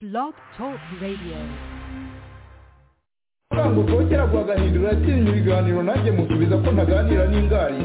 Blog Talk Radio. Ngo kera gwagahindura atinya ibiganiro nanjye musubiza ko ntaganira n'ingari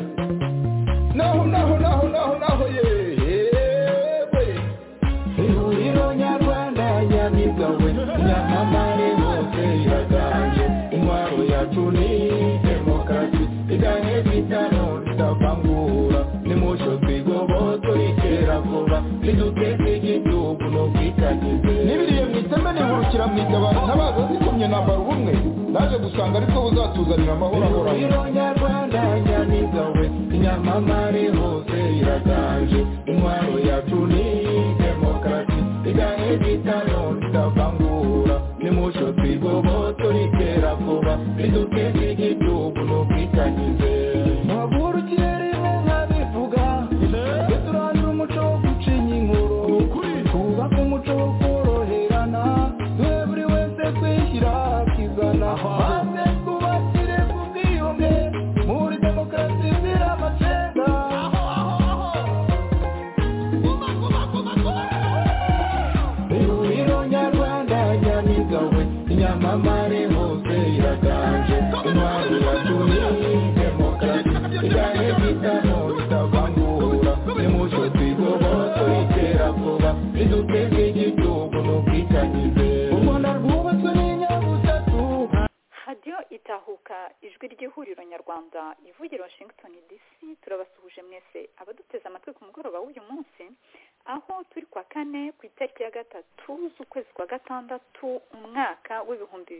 naho yewe ihuriro nyarwanda nyamigawe nyamamare hose iraganje intwaro yacu ni demokarasi iganye bitano tutavangura nimucyo twigoboto ikera vuba niduteze igihugu no kwitagize nibiriye mwiteme nihurukira mwitabara ntabaza zikomye nambara ubumwe naje gusanga ariko buzatuzanira amahoro ahoraho ihuriro nyarwanda nyamigawe nyamamare hose iraganje intwaro yacu ni demokarasi iganye bitano tutavangura nimucyo twigoboto ikera vuba niduteze igihugu no kwitagize muhagurukiye rimwe nkabivuga turandura umuco wo gucinya inkuru twubake umuco wo koroherana duhe buri wese kwishyira akizana maze twubakire ku bwiyunge muri demokarasi izira amacenga ihuriro nyarwanda nyamigawe inyamamare hose iraganje intwaro yacu ni demokarasi iganye bitano bitavangura nimucyo twigoboto itera vuba riduteze igihugu n'ubwitangize u Rwanda rwubatswe n'inyabutatu radiyo itahuka ijwi ry'ihuriro nyarwanda ivugira Washington DC turabasuhuje mwese abaduteze amatwi ku mugoroba w'uyu munsi aho turi kwa kane ku itariki ya 3 z'ukwezi kwa gatandatu umwaka w'ibihumbi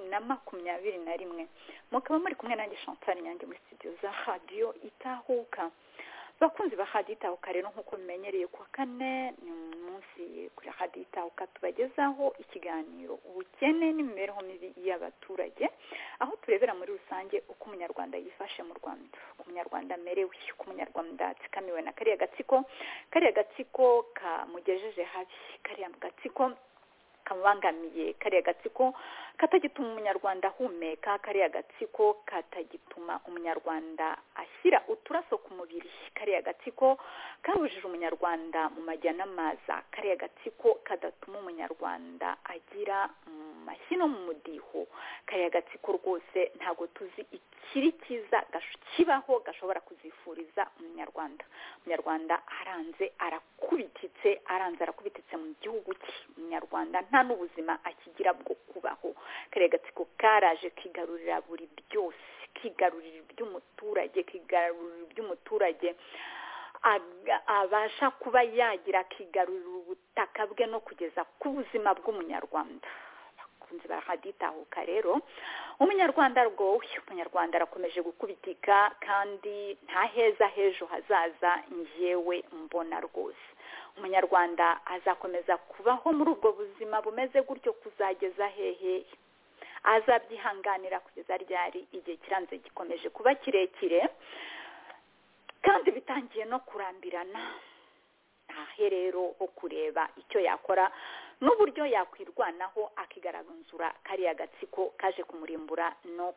2021 mukaba muri kumwe nanjye Chantal Nyange muri studio za radiyo itahuka bakunzi ba radiyo itahuka rero nk'uko bimenyereye kwa kane ni umunsi kuri radiyo itahuka tubagezaho ikiganiro ubukene n'imibereho mibi y'abaturage aho turebera muri rusange uko umunyarwanda yifashe mu Rwanda uko umunyarwanda amerewe uko umunyarwanda atsikamiwe na kariya gatsiko kamugejeje habi kariya gatsiko kamubangamiye kariya gatsiko katagituma umunyarwanda ahumeka kariya gatsiko katagituma umunyarwanda ashyira uturaso ku mubiri kariya gatsiko kabujije umunyarwanda mu majya n'amaza kariya gatsiko kadatuma umunyarwanda agira mashyi no mu mudiho kariya gatsiko rwose ntago tuzi ikiri cyiza kibaho gashobora kuzifuriza umunyarwanda aranze arakubititse mu gihugu cye umunyarwanda nta n'ubuzima akigira bwo kubaho kariya gatsiko karaje kigarurira buri byose kigarurira iby'umuturage abasha kuba yagira kigarurira ubutaka bwe no kugeza ku buzima bw'umunyarwanda bakunze baraditahuka rero umunyarwanda arakomeje gukubitika kandi nta heza h'ejo hazaza njyewe mbona rwose umunyarwanda azakomeza kubaho muri ubwo buzima bumeze gutyo kuzageza hehe azabyihanganira kugeza ryari igihe kiranze gikomeje kuba kirekire kandi bitangiye no kurambirana ahe rero ho kureba icyo yakora n'uburyo yakwirwanaho akigaragazura kariya gatsiko kaje kumurimbura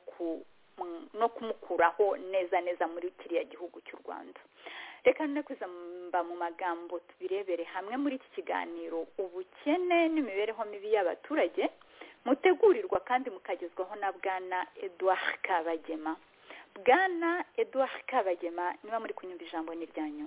no kumukuraho neza muri kiriya gihugu cy'u Rwanda reka none kuzamba mu magambo tubirebere hamwe muri iki kiganiro ubukene n'imibereho mibi y'abaturage mutegurirwa kandi mukagezwaho na bwana Edouard Kabagema. Bwana Edouard Kabagema niba muri kunyumva ijambo ni ryanyu.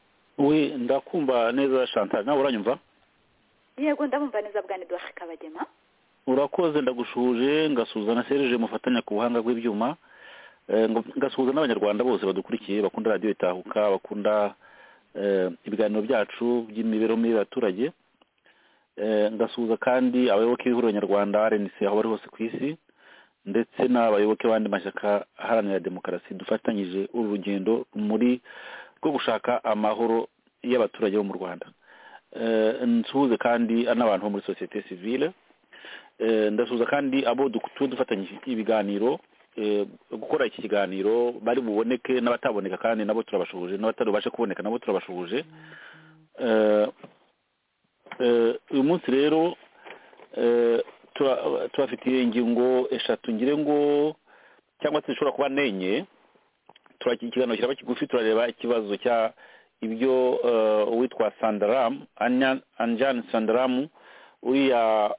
Ndakumva neza Chantal nawe uranyumva? Yego ndabumva neza bwana Edouard Kabagema. Urakoze ndagushuje ngasuhuza na Serge mufatanya ku buhanga bw'ibyuma ngasuhuza n'abanyarwanda bose badukurikiye bakunda radiyo itahuka bakunda ibiganiro byacu by'imibereho mibi y'abaturage ngasuhuza kandi abayoboke b'ihuriro nyarwanda RNC aho bari hose ku isi ndetse n'abayoboke b'andi mashyaka aharanira demokarasi dufatanyije uru rugendo muri rwo gushaka amahoro y'abaturage bo mu Rwanda nsuhuze kandi n'abantu bo muri societe civile ndasuhuza kandi abo dufatanyije ibiganiro gukora iki kiganiro bari buboneke n'abataboneka kandi nabo turabashuhuje n'abatarubashe kuboneka nabo turabashuhuje uyu munsi rero turafitiye ingingo eshatu ngire ngo cyangwa se zishobora kuba nenye ikiganiro kiraba kigufi turareba ikibazo cya ibyo uwitwa Sandaram Anjan Sandaram uriya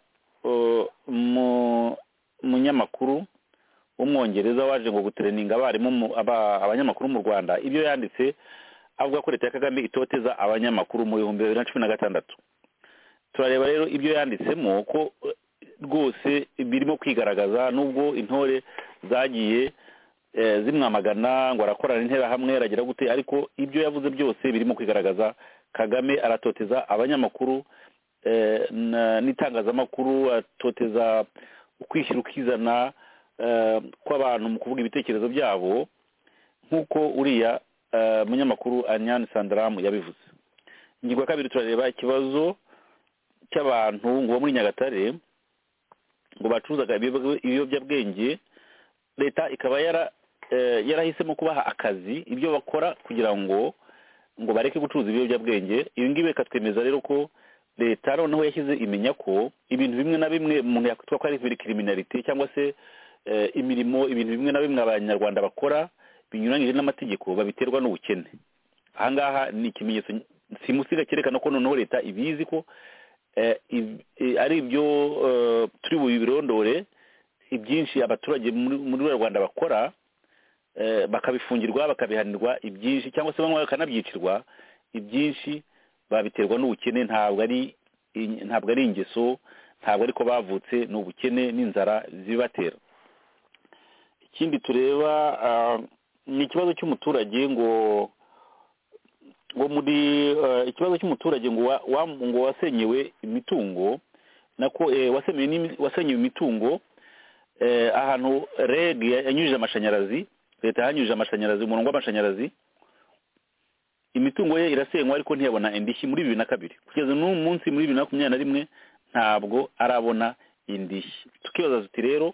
umunyamakuru w'umwongereza waje ngo gutereninga abanyamakuru mu Rwanda, ibyo yanditse avuga ko leta ya Kagame itoteza abanyamakuru mu 2016. turareba rero ibyo yanditsemo ko rwose birimo kwigaragaza, nubwo intore zagiye zimwamagana ngo arakorana interahamwe aragira gute, ariko ibyo yavuze byose birimo kwigaragaza. Kagame aratoteza abanyamakuru n'itangazamakuru, atoteza ukwishyira ukizana kw'abantu mu kuvuga ibitekerezo byabo, nk'uko uriya munyamakuru Anyane Sandaramu yabivuze. Ingingo ya kabiri turareba ikibazo cy'abantu ngo bo muri Nyagatare ngo bacuruzaga ibiyobyabwenge, leta ikaba yarahisemo kubaha akazi ibyo bakora kugira ngo bareke gucuruza ibiyobyabwenge. Ibi ngibi bikatwemeza rero ko leta noneho yashyize imenya ko ibintu bimwe na bimwe umuntu yakwitwa ko ari criminality cyangwa se ibintu bimwe na bimwe abanyarwanda bakora binyuranyije n'amategeko babiterwa n'ubukene. Ahangaha ni ikimenyetso simusiga cyerekana ko noneho leta ibizi ko ari ibyo turi bubirondore ibyinshi abaturage muri Rwanda bakora, bakabifungirwa bakabihanirwa ibyinshi, cyangwa se bamwe bakanabyicirwa ibyinshi babiterwa n'ubukene. Ntabwo ari ingeso, ntabwo ariko bavutse, n'ubukene n'inzara zibatera. Ikindi tureba ni ikibazo cy'umuturage ngo ikibazo cy'umuturage ngo wasenyewe imitungo, nako wasenyewe imitungo ahantu REG yanyujije amashanyarazi, leta yanyujije amashanyarazi, umurongo w'amashanyarazi, imitungo ye irasenywa ariko ntiyabona indishyi muri 2002. Kugeza n'uyu munsi muri 2021 ntabwo arabona indishyi. Tukibaza tuti rero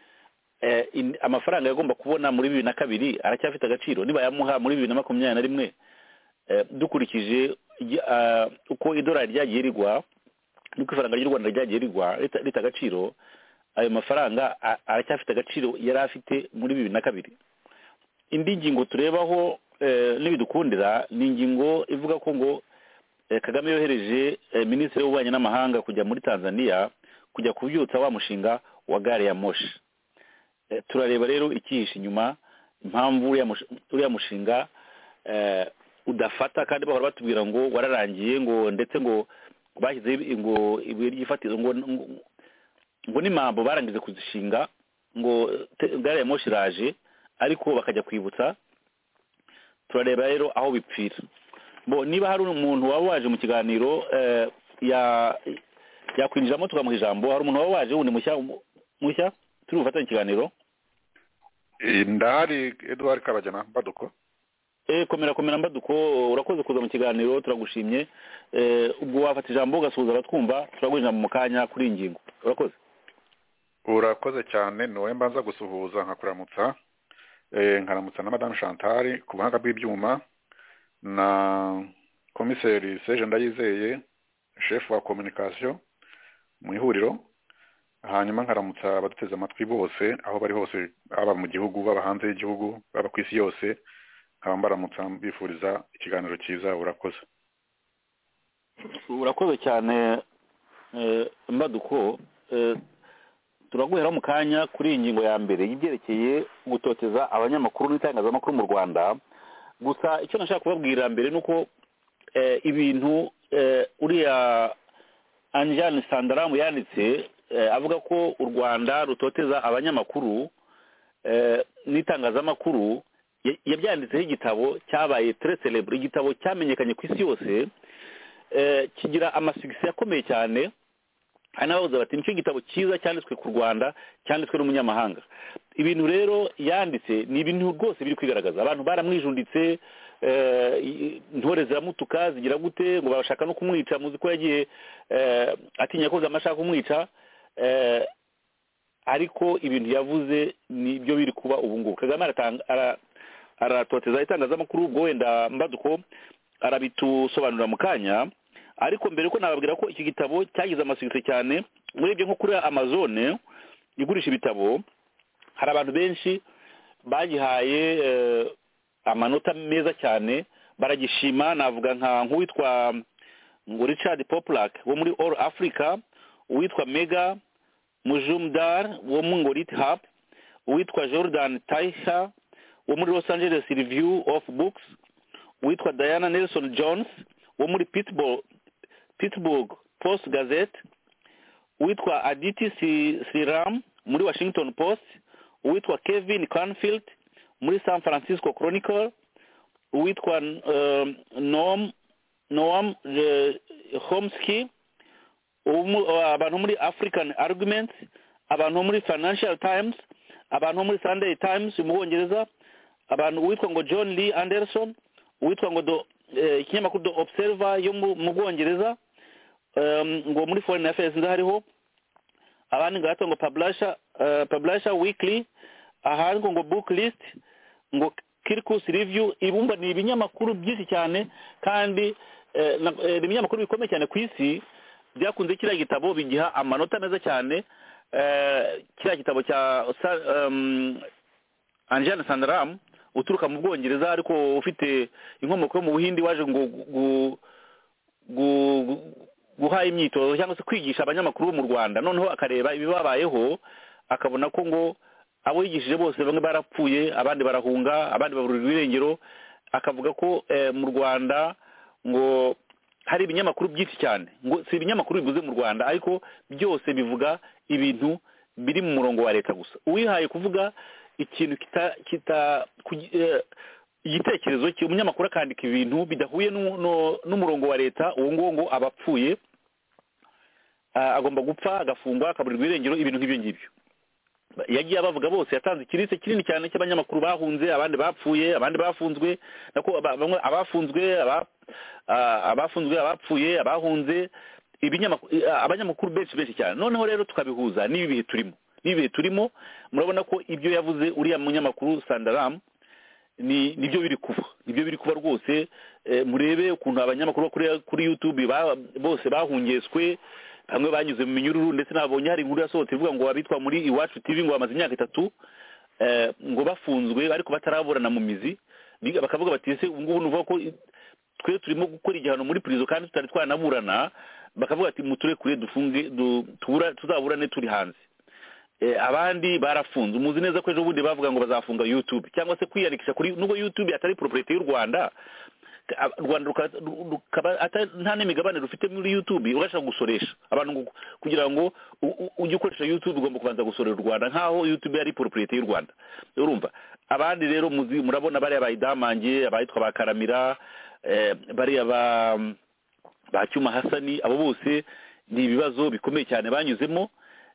amafaranga yagomba kubona muri 2002 aracyafite agaciro niba yamuha muri 2021, dukurikije uko idolari ryagiye rigwa nuko ifaranga ry'u Rwanda ryagiye rigwa leta agaciro, ayo mafaranga aracyafite agaciro yari afite muri 2002. Indi ngingo turebaho n'ibidukundira ni ingingo ivuga ko ngo Kagame yohereje minisitiri w'ububanyi n'amahanga kujya muri Tanzania kujya kubyutsa wa mushinga wa gare ya moshi. Turareba rero ikihishe inyuma, impamvu uriya mushinga udafata, kandi bahora batubwira ngo wararangiye, ngo ndetse ngo bashyize ngo ibuye ry'ifatizo ngo n'imambo barangize kuzishinga, ngo gare ya moshi iraje ariko bakajya kwibutsa. Turareba rero aho bipfira. Niba hari umuntu waba waje mu kiganiro yakwinjiramo tukamuha ijambo, hari umuntu waba waje wundi mushya turi bufatanye ikiganiro? Ndahari Edouard Kabagena Mbaduko. Komera Mbaduko, urakoze kuza mu kiganiro, turagushimye. Ubwo wafata ijambo ugasuhuza abatwumva, turaguha mu kanya kuri ingingo. Urakoze cyane. Niwe mbanza gusuhuza nkakuramutsa, nkaramutsa na Madame Chantal ku buhanga bw'ibyuma, na komiseri Serge Ndayizeye chef wa communication mu ihuriro, hanyuma nkaramutsa abaduteze amatwi bose aho bari hose, aba mu gihugu, baba hanze y'igihugu, baba ku isi yose, nkaba mbaramutsa mbifuriza ikiganiro cyiza. Urakoze cyane Mbaduko. Turaguhera mu kanya kuri ingingo ya mbere y'ibyerekeye gutoteza abanyamakuru n'itangazamakuru mu Rwanda. Gusa icyo nashaka kubabwira mbere nuko ibintu uriya Anyane Sandaramu yanditse avuga ko u Rwanda rutoteza abanyamakuru n'itangazamakuru, yabyanditseho igitabo cyabaye très célèbre, igitabo cyamenyekanye ku isi yose, kigira amasigisi akomeye cyane. Hari n'abavuze bati nicyo gitabo cyiza cyanditswe ku Rwanda, cyanditswe n'umunyamahanga. Ibintu rero yanditse ni ibintu rwose biri kwigaragaza. Abantu baramwijunditse, intore ziramutuka zigira gute, ngo bashaka no kumwica. Muzi ko yagiye atinya ko Kagame ashaka kumwica, ariko ibintu yavuze nibyo biri kuba ubu ngubu. Kagame aratoteza itangazamakuru, ubwo wenda Mbaduko arabitusobanurira mu kanya. Ariko mbere ko nababwira ko iki gitabo cyagize amasigisi cyane, murebye nko kuri Amazon igurisha ibitabo, hari abantu benshi bagihaye amanota meza cyane, baragishima. Navuga nk'uwitwa ngo Richard Poplak wo muri All Africa, uwitwa Mega Mujumdar wo mu Ngorit Hub, uwitwa Jordan Taisha wo muri Los Angeles Review of Books, uwitwa Diana Nelson Jones wo muri Pittsburgh Post Gazette, uwitwa Aditi Sriram muri Washington Post, uwitwa Kevin Canfield muri San Francisco Chronicle, uwitwa Noam Chomsky abantu muri African Arguments, abantu muri Financial Times, abantu muri Sunday Times mu Bwongereza, abantu uwitwa ngo John Lee Anderson, uwitwa ngo ikinyamakuru The Observer yo mu Bwongereza, ngo muri Foreign Affairs ndahariho, abandi ngato ngo Publisher Weekly, ahandi ngo Book List, ngo Kirkus Review. Ibumba ni ibinyamakuru byinshi cyane kandi ibinyamakuru bikomeye cyane ku isi byakunze kiriya gitabo bigiha amanota meza cyane. Kiriya gitabo cya Anjana Sandaram uturuka mu Bwongereza ariko ufite inkomoko mu Buhindi, waje ngo guha imyitozo cyangwa se kwigisha abanyamakuru bo mu Rwanda, noneho akareba ibibabayeho akabona ko ngo abo yigishije bose bamwe barapfuye, abandi barahunga, abandi baburirwa irengero. Akavuga ko mu Rwanda ngo hari ibinyamakuru byinshi cyane, ngo si ibinyamakuru bivuze mu Rwanda ariko byose bivuga ibintu biri mu murongo wa leta gusa. Uwihaye kuvuga ikintu igitekerezo cye, umunyamakuru akandika ibintu bidahuye n'umurongo wa leta, uwo ngo abapfuye, agomba gupfa, agafungwa, akaburirwa irengero, ibintu nk'ibyo ngibyo. Yagiye abavuga bose, yatanze ikirise kinini cyane cy'abanyamakuru bahunze, abandi bapfuye, abandi bafunzwe, nako bamwe abafunzwe, abapfuye, abahunze, abanyamakuru benshi cyane. Noneho rero tukabihuza n'ibi bihe turimo, murabona ko ibyo yavuze uriya munyamakuru Sandaram nibyo biri kuba rwose. Murebe ukuntu abanyamakuru kuri YouTube bose bahungeswe, bamwe banyuze mu minyururu, ndetse nabonye hari inkuru yasohotse ivuga ngo abitwa muri Iwacu TV ngo bamaze imyaka 3 ngo bafunzwe ariko bataraburana mu mizi. Bakavuga bati ese ngubu nuvuga ko twe turimo gukora igihano muri prison kandi tutari twanaburana. Bakavuga ati muturekure dufunge tuzaburane turi hanze. Abandi barafunze. Umuzi neza ko ejo bundi bavuga ngo bazafunga YouTube cyangwa se kwiyandikisha kuri, nubwo YouTube atari propriety y'u Rwanda, nta n'imigabane rufite muri YouTube, urashaka gusoresha abantu kugira ngo ujye ukoresha YouTube ugomba kubanza gusorera u Rwanda, nkaho YouTube ari propriety y'u Rwanda. Urumva abandi rero murabona bari abayidamange, abayitwa bakaramira, bari ba Cyuma Hasani, abo bose ni ibibazo bikomeye cyane banyuzemo.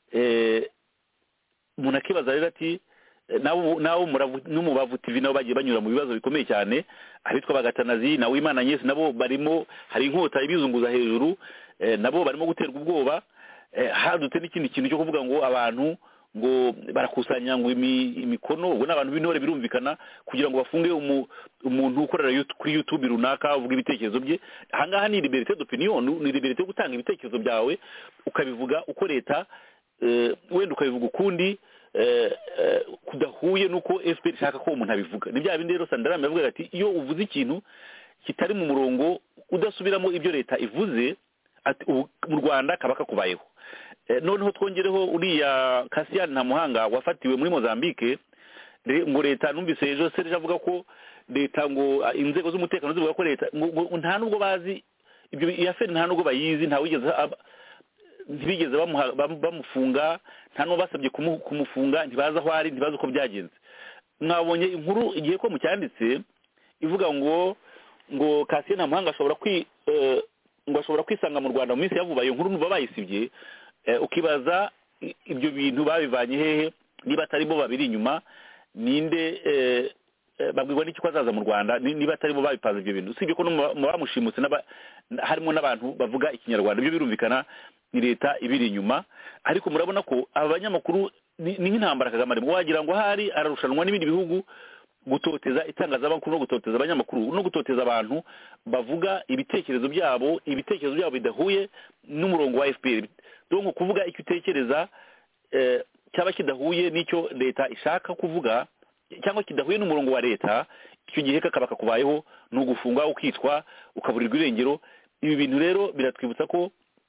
Umuntu akibaza rero ati nawo n'umubavu TV nabo bagiye banyura mu bibazo bikomeye cyane. Abitwa bagatanazi na Uwimana Nyesi nabo barimo, hari inkota ibizunguza hejuru, nabo barimo guterwa ubwoba. Hadutse n'ikindi kintu cyo kuvuga ngo abantu ngo barakusanya ngo imikono, ubwo n'abantu b'intore birumvikana kugira ngo bafunge umuntu ukorera kuri YouTube runaka uvuga ibitekerezo bye. Ahangaha ni liberté d'opinion, ni liberté yo gutanga ibitekerezo byawe ukabivuga uko leta wenda ukabivuga ukundi kudahuye nuko FPR ishaka ko umuntu abivuga. Ni bya bindi rero Sandaram yavuga ati iyo uvuze ikintu kitari mu murongo udasubiramo ibyo leta ivuze, ati mu Rwanda kabaka kubayeho. Noneho twongereho uriya Cassian Ntamuhanga wafatiwe muri Mozambique, ngo leta numvise ejo Serge avuga ko leta ngo inzego z'umutekano zivuga ko leta nta nubwo bazi ibyo yaferi, nta nubwo bayizi, ntibigeze bamufunga, nta n'uwo basabye kumufunga, ntibazi aho ari, ntibazi uko byagenze. Mwabonye inkuru igihe ko mu cyanditse ivuga ngo Cassian Ntamuhanga ashobora kwisanga mu Rwanda mu minsi yavuba. Iyo nkuru nuba bayisibye, ukibaza ibyo bintu babivanye hehe, niba atari bo babiri inyuma, ninde babwirwa n'iki ko azaza mu Rwanda, niba atari bo babipanze ibyo bintu. Usibye ko mu bamushimutse harimo n'abantu bavuga ikinyarwanda, ibyo birumvikana ni leta ibiri inyuma. Ariko murabona ko aba banyamakuru ni nk'intambara Kagame arimo, wagira ngo hari ararushanwa n'ibindi bihugu gutoteza itangazamakuru no gutoteza abanyamakuru no gutoteza abantu bavuga ibitekerezo byabo bidahuye n'umurongo wa FPR. Donc kuvuga icyo utekereza cyaba kidahuye n'icyo leta ishaka kuvuga cyangwa kidahuye n'umurongo wa leta, icyo gihe kakaba kubayeho no gufunga, ukitwa, ukaburirwa irengero. Ibi bintu rero biratwibutsa ko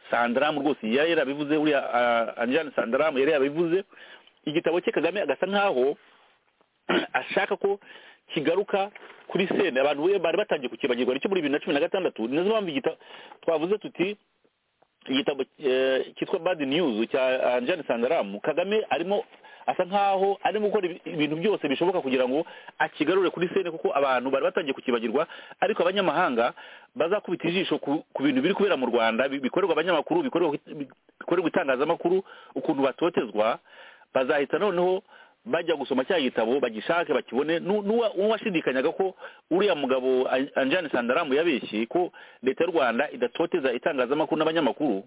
Sandram rwose yari yarabivuze, uriya Anjane Sandram yari yarabivuze. Igitabo cye Kagame agasa nkaho ashaka ko kigaruka kuri sene, abantu bari batangiye kukibagirwa nicyo muri 2016. Nizo mpamvu twavuze tuti igitabo cyitwa Bad News cya Anjane Sandram, Kagame arimo asa nkaho arimo gukora ibintu byose bishoboka kugira ngo akigarure kuri sene, kuko abantu bari batangiye kukibagirwa, ariko abanyamahanga bazakubita ijisho ku bintu biri kubera mu Rwanda, bikorerwa abanyamakuru, bikorerwa itangazamakuru, ukuntu batotezwa, bazahita noneho bajya gusoma cya gitabo bagishake bakibone. N'uwashidikanyaga ko uriya mugabo Anjane Sandram yabeshye ko leta y'u Rwanda idatoteza itangazamakuru n'abanyamakuru,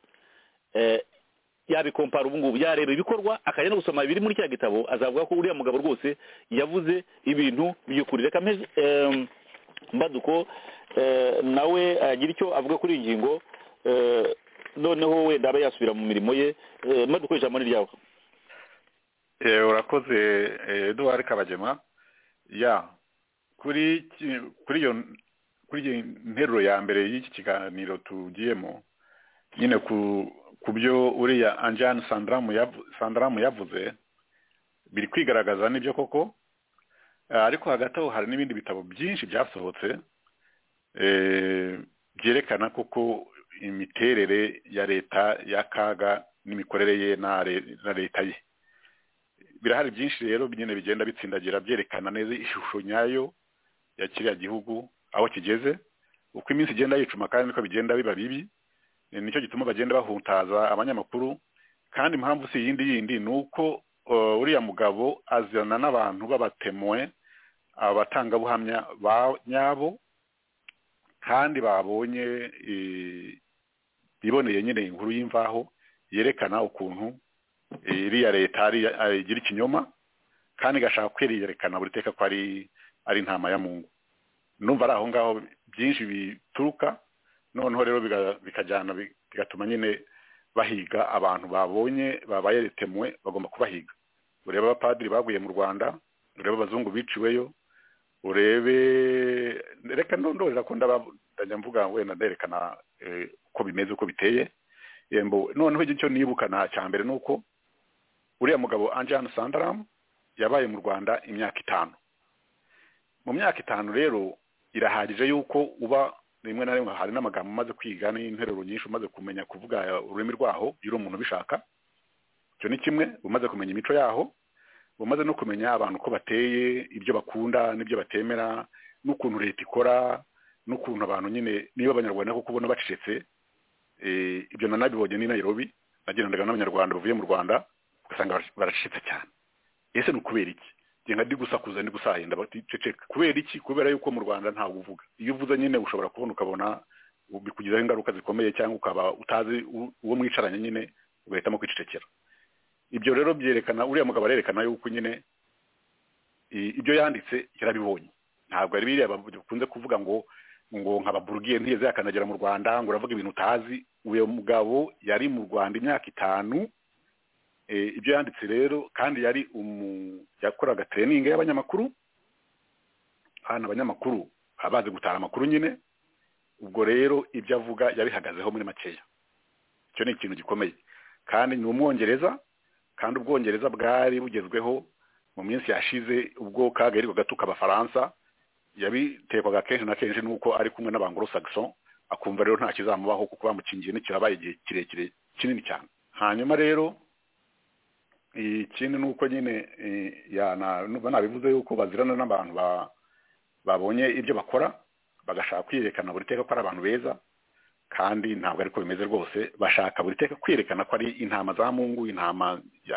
yabikompara ubu ngubu yareba ibikorwa akajya no gusoma biri muri cya gitabo, azavuga ko uriya mugabo rwose yavuze ibintu by'ukuri. Reka Mbaduko nawe agira icyo avuga kuri iyi ngingo, noneho wenda aba yasubira mu mirimo ye. Mbaduko ijambo ni ryawe. Urakoze Edouard Kabagema. Kuri iyo nteruro ya mbere y'iki kiganiro tugiyemo, nyine ku byo uriya Anjane Sandram yavuze biri kwigaragaza n'ibyo koko, ariko hagati aho hari n'ibindi bitabo byinshi byasohotse byerekana koko imiterere ya leta y'akaga n'imikorere ye na leta ye. Birahari byinshi rero nyine bigenda bitsindagira byerekana neza ishusho nyayo ya kiriya gihugu aho kigeze, uko iminsi igenda yicuma kandi niko bigenda biba bibi. Nicyo gituma bagenda bahuntaza abanyamakuru, kandi impamvu si yindi nuko uriya mugabo azana n'abantu b'abatemwe, abatangabuhamya nyabo, kandi babonye biboneye nyine inkuru y'imvaho yerekana ukuntu iriya leta igira ikinyoma, kandi gashaka kwerekana buri teka ko ari intama ya Mungu. Numva ari aho ngaho byinshi bituruka, noneho rero bikajyana bigatuma nyine bahiga abantu babonye babaye letemwe, bagomba kubahiga. Urebe abapadiri baguye mu Rwanda, urebe abazungu biciweyo, urebe reka ndondorera ko ndajya mvuga wenda nderekana uko bimeze uko biteye. Noneho icyo nibuka na cyambere nuko uriya mugabo Anjane Sandram yabaye mu Rwanda imyaka 5. Mu myaka 5 rero irahagije yuko uba rimwe na rimwe hari n'amagambo umaze kwiga n'interuro nyinshi umaze kumenya kuvuga ururimi rwaho, yuri umuntu bishaka. Cyo ni kimwe, umaze kumenya imico yaho, umaze no kumenya abantu ko bateye, ibyo bakunda n'ibyo batemera, n'ukuntu leta ikora, n'ukuntu abantu nyine niba abanyarwanda ko kubona bacecetse. Ibyo nanabibonye ni Nairobi, nagendaga n'abanyarwanda bavuye mu Rwanda ugasanga baracecetse cyane. Ese n'ukubera iki? Genga ndi gusakuza ndi gusahenda bati ceceka. Kubera iki? Kubera yuko mu Rwanda nta uvuga. Iyo uvuze nyine ushobora kubona ukabona bikugizaho ingaruka zikomeye, cyangwa ukaba utazi uwo mwicaranye nyine ugahitamo kwicecekera. Ibyo rero byerekana uriya mugabo arerekana yuko nyine ibyo yanditse yarabibonye. Ntabwo ari biriya bakunze kuvuga ngo nkababurugiye ntiyeze yakanagera mu Rwanda ngo uravuga ibintu utazi. Uyo mugabo yari mu Rwanda imyaka 5. Ibyo yanditse rero kandi yari yakoraga training y'abanyamakuru, hana abanyamakuru abazi gutara amakuru nyine. Ubwo rero ibyo avuga yabihagazeho muri makeya. Cyo ni ikintu gikomeye, kandi ni umwongereza, kandi ubwongereza bwari bugezweho mu minsi yashize ubwo kaga yari gatuka abafaransa, yabitekwaga kenshi na kenshi nuko ari kumwe n'abanglo-saxon, akumva rero nta kizamubaho kuko bamukingiye n'ikirabaye igihe kirekire kinini cyane. Hanyuma rero ikindi nuko nyine nabivuze yuko bazirana n'abantu babonye ibyo bakora, bagashaka kwiyerekana buri teka ko ari abantu beza, kandi ntabwo ariko bimeze rwose. Bashaka buri teka kwiyerekana ko ari intama za Mungu, intama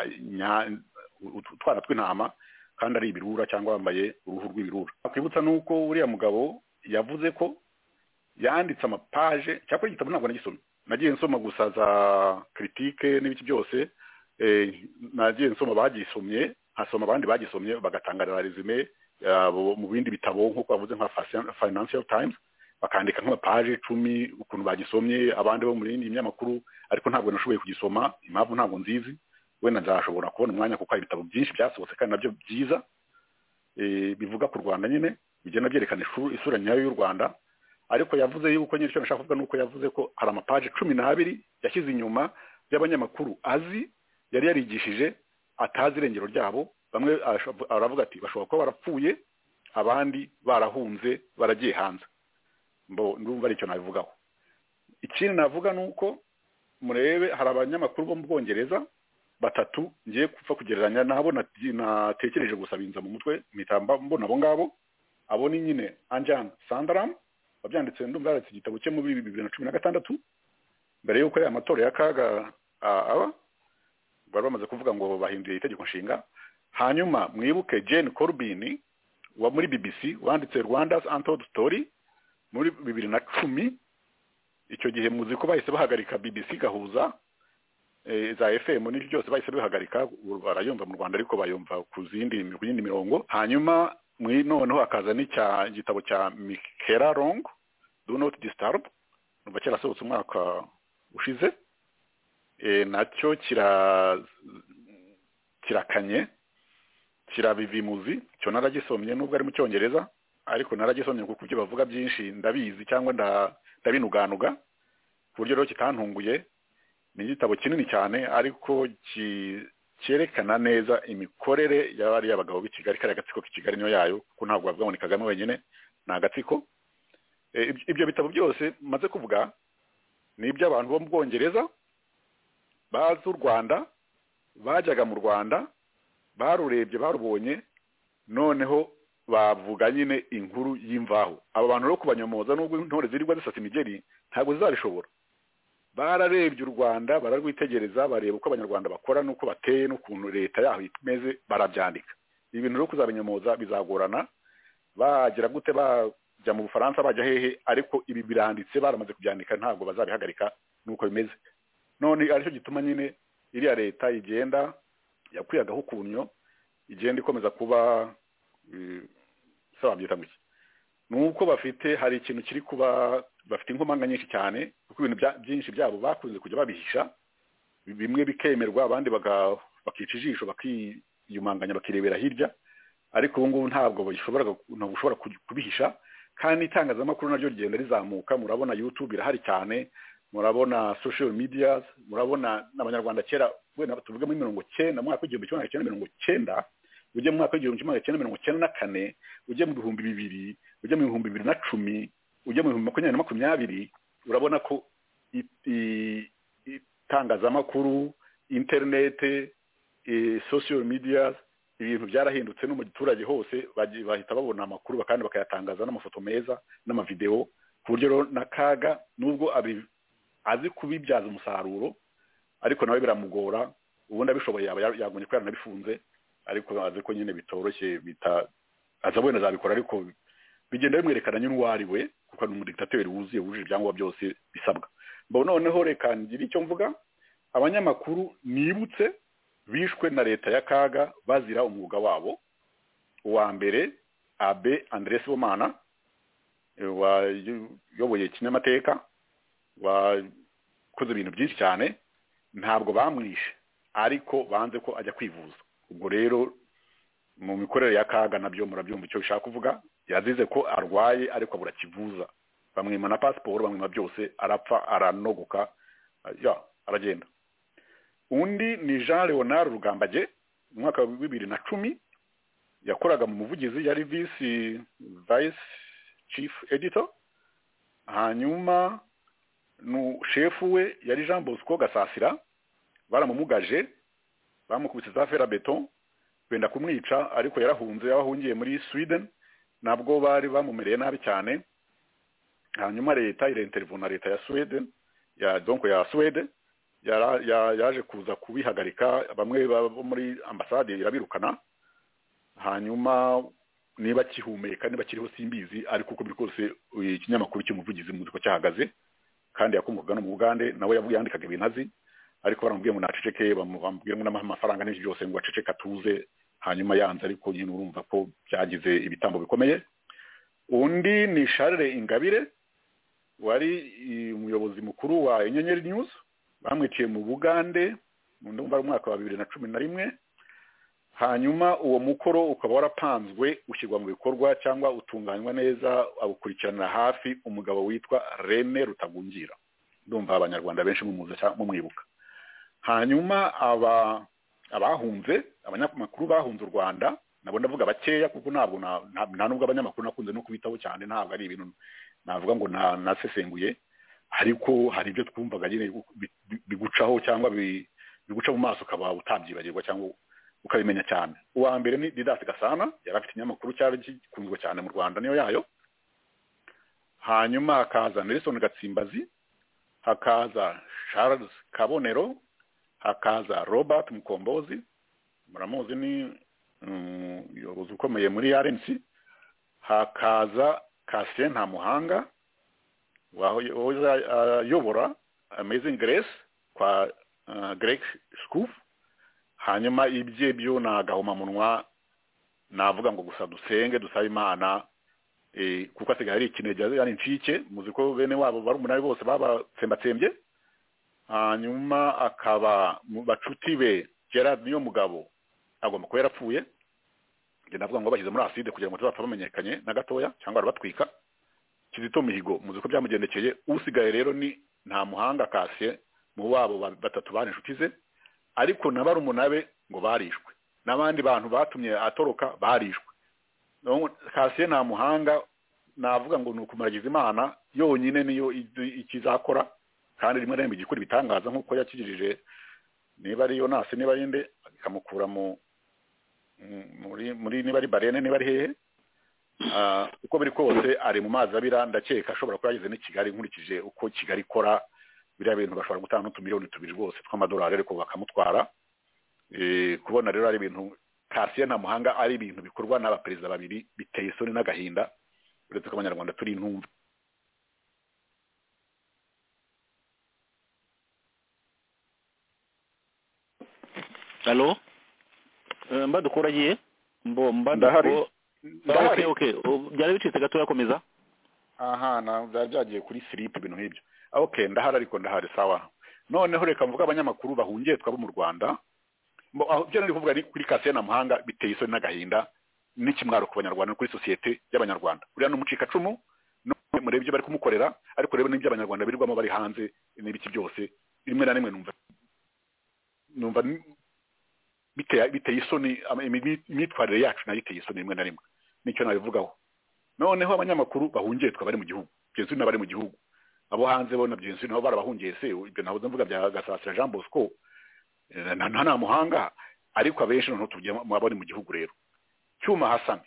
utwara tw'intama, kandi ari ibirura cyangwa bambaye uruhu rw'ibirura. Kwibutsa nuko uriya mugabo yavuze ko yanditse amapaje, cyakora igitabo ntabwo nagisomye, nagiye nsoma gusa za critique n'ibiki byose. Nagiye nsoma bagisomye, hasoma abandi bagisomye bagatangarira resume mu bindi bitabo nko bavuze nka Financial Times, bakandika nk'amapaje 10 ukuntu bagisomye, abandi bo muri indi binyamakuru, ariko ntabwo nashoboye kugisoma. Impamvu ntabwo nzizi, wenda nzashobora kubona umwanya kuko ibitabo byinshi byasohotse kandi nabyo byiza bivuga ku Rwanda nyine, bigenda byerekana isura nyayo y'u Rwanda. ariko yavuze yuko nyine icyo nashaka kuvuga nuko yavuze ko hari amapaje 12 yashyize inyuma y'abanyamakuru azi yari yarigishije atazi irengero ryabo. Bamwe aravuga ati bashobora kuba barapfuye, abandi barahunze baragiye hanze. Ndumva aricyo nabivugaho. Ikindi navuga nuko murebe hari abanyamakuru bo mu Bwongereza batatu ngiye kupfa kugereranya nabo natekereje gusabinza mu mutwe mitamba mbona abo ngabo. Abo ni nyine Anjan Sandaram babyanditse ndumva yaratse igitabo cye mu 2016 mbere yuko ya matora ya Kaga aba bari bamaze kuvuga ngo bahinduye itegeko nshinga. Hanyuma mwibuke Jane Corbin wa muri BBC wanditse Rwanda's Untold Story muri 2010. Icyo gihe muzi ko bahise bahagarika BBC gahuza za FM n'ibyo byose bahise bihagarika, barayumva mu Rwanda ariko bayumva ku yindi mirongo. Hanyuma noneho akaza n'icya gitabo cya Michaela Long Do Not Disturb numva cyarasohotse umwaka ushize, nacyo kirakanye kirabivimuzi. Cyo naragisomye nubwo ari mu Cyongereza, ariko naragisomye kuko ibyo bavuga byinshi ndabizi cyangwa ndabinuganuga ku buryo rero kitantunguye. Ni igitabo kinini cyane ariko cyerekana neza imikorere y'abari abagabo b'i Kigali, kari agatsiko k'i Kigali niyo yayo, kuko ntabwo bavuga ngo ni Kagame wenyine, ni agatsiko. Ibyo bitabo byose maze kuvuga ni iby'abantu bo mu Bwongereza bazi u Rwanda, bajyaga mu Rwanda, barurebye barubonye, noneho bavuga nyine inkuru y'imvaho. Aba bantu rero kubanyomoza nubwo intore zirirwa zisasa imigeri ntabwo zizabishobora. Bararebye u Rwanda, bararwitegereza, bareba uko abanyarwanda bakora nuko bateye n'ukuntu leta yaho imeze, barabyandika. Ibintu rero kuzabinyomoza bizagorana. Bagira gute bajya mu Bufaransa bajya hehe, ariko ibi biranditse baramaze kubyandika, ntabwo bazabihagarika nuko bimeze. None aricyo gituma nyine iriya leta igenda yakwiyagaho ukunyo, igenda ikomeza kuba saba byita muki. Nuko bafite hari ikintu kiri kuba, bafite inkomanga nyinshi cyane kuko ibintu byinshi byabo bakunze kujya babihisha, bimwe bikemerwa abandi bakica ijisho bakiyumanganya bakirebera hirya, ariko ubu ngubu ntabwo bashobora kubihisha. Kandi itangazamakuru naryo rigenda rizamuka. Murabona YouTube irahari cyane, murabona social media, murabona n'abanyarwanda kera wenda tuvuga muri 1990 mwaka w'igihumbi 1990, ujye mu mwaka w'igihumbi 1994, ujye mu 2000, ujye mu 2010, ujye mu 2020, urabona ko itangazamakuru, internet, social media, ibintu byarahindutse no mu giturage hose bahita babona amakuru kandi bakayatangaza n'amafoto meza n'amavideo, ku buryo na Kaga nubwo azi kubibyaza umusaruro, ariko nawe biramugora. Ubundi abishoboye yagonye ko yaranabifunze, ariko azi ko nyine bitoroshye azabona zabikora, ariko bigenda bimwerekana nyine uwari we kuko ari umudiktateri wuzuye wujuje ibyangombwa byose bisabwa. Noneho reka ngire icyo mvuga. Abanyamakuru nibutse bishwe na leta ya Kaga bazira umwuga wabo. Uwa mbere Abe Andres Bomana wayoboye ikinyamateka, wakoze ibintu byinshi cyane, ntabwo bamwishe ariko banze ko ajya kwivuza. Ubwo rero mu mikorere ya Kaga nabyo murabyumva icyo bishaka kuvuga. Yazize ko arwaye ariko abura kivuza, bamwima na passport, bamwima byose, arapfa aranogoka, aragenda. Undi ni Jean Leonard Rugambage, mu mwaka wa 2010 yakoraga mu muvugizi, yari vice chief editor. Hanyuma shefu we yari Jean Bosco Gasasira, baramumugaje, bamukubise za fera beton, benda kumwica, ariko yarahunze, yahungiye muri Sweden, nabwo bari bamumereye nabi cyane. Hanyuma leta ireintervena, leta ya Sweden ya Sweden yaje kuza kubihagarika, bamwe bo muri ambasade irabirukana. Hanyuma niba kihumeka niba kiriho simbizi, ariko uko bikose ikinyamakuru cy'umuvugizi mu ko cyahagaze kandi yakomokaga no mu Bugande, nawe yandikaga ibintu azi, ariko baramubwiye ngo naceceke, bamubwiye ngo n'amafaranga n'iki byose ngo aceceka tuze. Hanyuma yanze, ariko nyine urumva ko byagize ibitambo bikomeye. Undi ni Charles Ingabire, wari umuyobozi mukuru wa Inyenyeri News, bamwiciye mu Bugande mu ndumva umwaka wa 2011. hanyuma uwo mukoro ukaba warapanzwe ushyirwa mu bikorwa cyangwa utunganywa neza awukurikiranira hafi umugabo witwa Rene Rutagungira. Ndumva abanyarwanda benshi mumwibuka. Hanyuma abahunze abanyamakuru bahunze u Rwanda, nabo ndavuga bakeya kuko ntabwo nta nubwo abanyamakuru nakunze no kubitaho cyane, ntabwo ari ibintu navuga ngo nasesenguye, ariko hari ibyo twumvaga nyine bigucaho cyangwa biguca mu maso ukaba utabyibagirwa cyangwa ukabimenya cyane. Uwa mbere ni Didas Gasana, yari afite ikinyamakuru cyari gikunzwe cyane mu Rwanda niyo yayo. Hanyuma hakaza Nelson Gatsimbazi, hakaza Charles Kabonero, hakaza Robert Mukombozi, muramuzi ni umuyobozi ukomeye muri RNC, hakaza Cassien Ntamuhanga yobora Amazing Grace kwa Greg Scoof. Hanyuma ibye byo nagahoma munwa navuga ngo gusa dusenge dusaba Imana kuko asigaye ari ikinege ari incike, muzi ko bene wabo bari umunani bose babatsembatsembye. Hanyuma akaba bacuti be Gerard niyo mugabo agomba kuba yarapfuye, nge navuga ngo bashyize muri acide kugira ngo tuzapfa bamenyekanye na gatoya cyangwa batwika. Kizito Mihigo muzi ko byamugendekeye. Usigaye rero ni Ntamuhanga Cassien, mu babo batatu bane inshuti ze, ariko nabari umunabe ngo barishwe, n'abandi bantu batumye atoroka barishwe. Cassien Ntamuhanga navuga ngo nukumaragiza Imana yonyine niyo ikizakora, kandi rimwe na igikora bitangaza nkuko yakijirije niba ari yo nase niba yinde ikamukura muri niba ari barene niba ari hehe. Uko biri kose ari mu mazi abira, ndakeka ashobora kuba yageze ni Kigali nkurikije uko Kigali ikora. Biriya bintu bashobora gutanga n'utumiliyoni tubiri rwose tw'amadolari ariko bakamutwara. Kubona rero ari ibintu Cassien Ntamuhanga ari ibintu bikorwa n'abaperezida babiri biteye isoni n'agahinda, uretse ko abanyarwanda turi intumva. Allo mbadukora giye Ndahari. Okay byari bicitse gato yakomeza. Aha na byagiye kuri slip ibintu nk'ibyo. Okay ndahari ariko ndahari sawa. Noneho reka mvuga abanyamakuru bahungiye twabo mu Rwanda. Byo nari kuvuga ni kuri Cassien Ntamuhanga biteye isoni n'agahinda n'ikimwaro ku banyarwanda kuri societe y'abanyarwanda. Uriya n'umucika cumu no murebe ibyo bari kumukorera, ariko rebe n'ibyo abanyarwanda birirwamo bari hanze n'ibiki byose. Rimwe na rimwe numva biteye isoni, imitwarire yacu nayo iteye isoni rimwe na rimwe. Nicyo nabivugaho. Noneho abanyamakuru bahungiye twabari mu gihugu, Jesu n'abari mu gihugu, abo hanze bo na Jesu nabo barabahungiye se, ibyo nahoze mvuga bya Gasasira Jean Bosco nta muhanga, ariko abenshi no tugiye mwabari mu gihugu. Rero Cyuma Hassan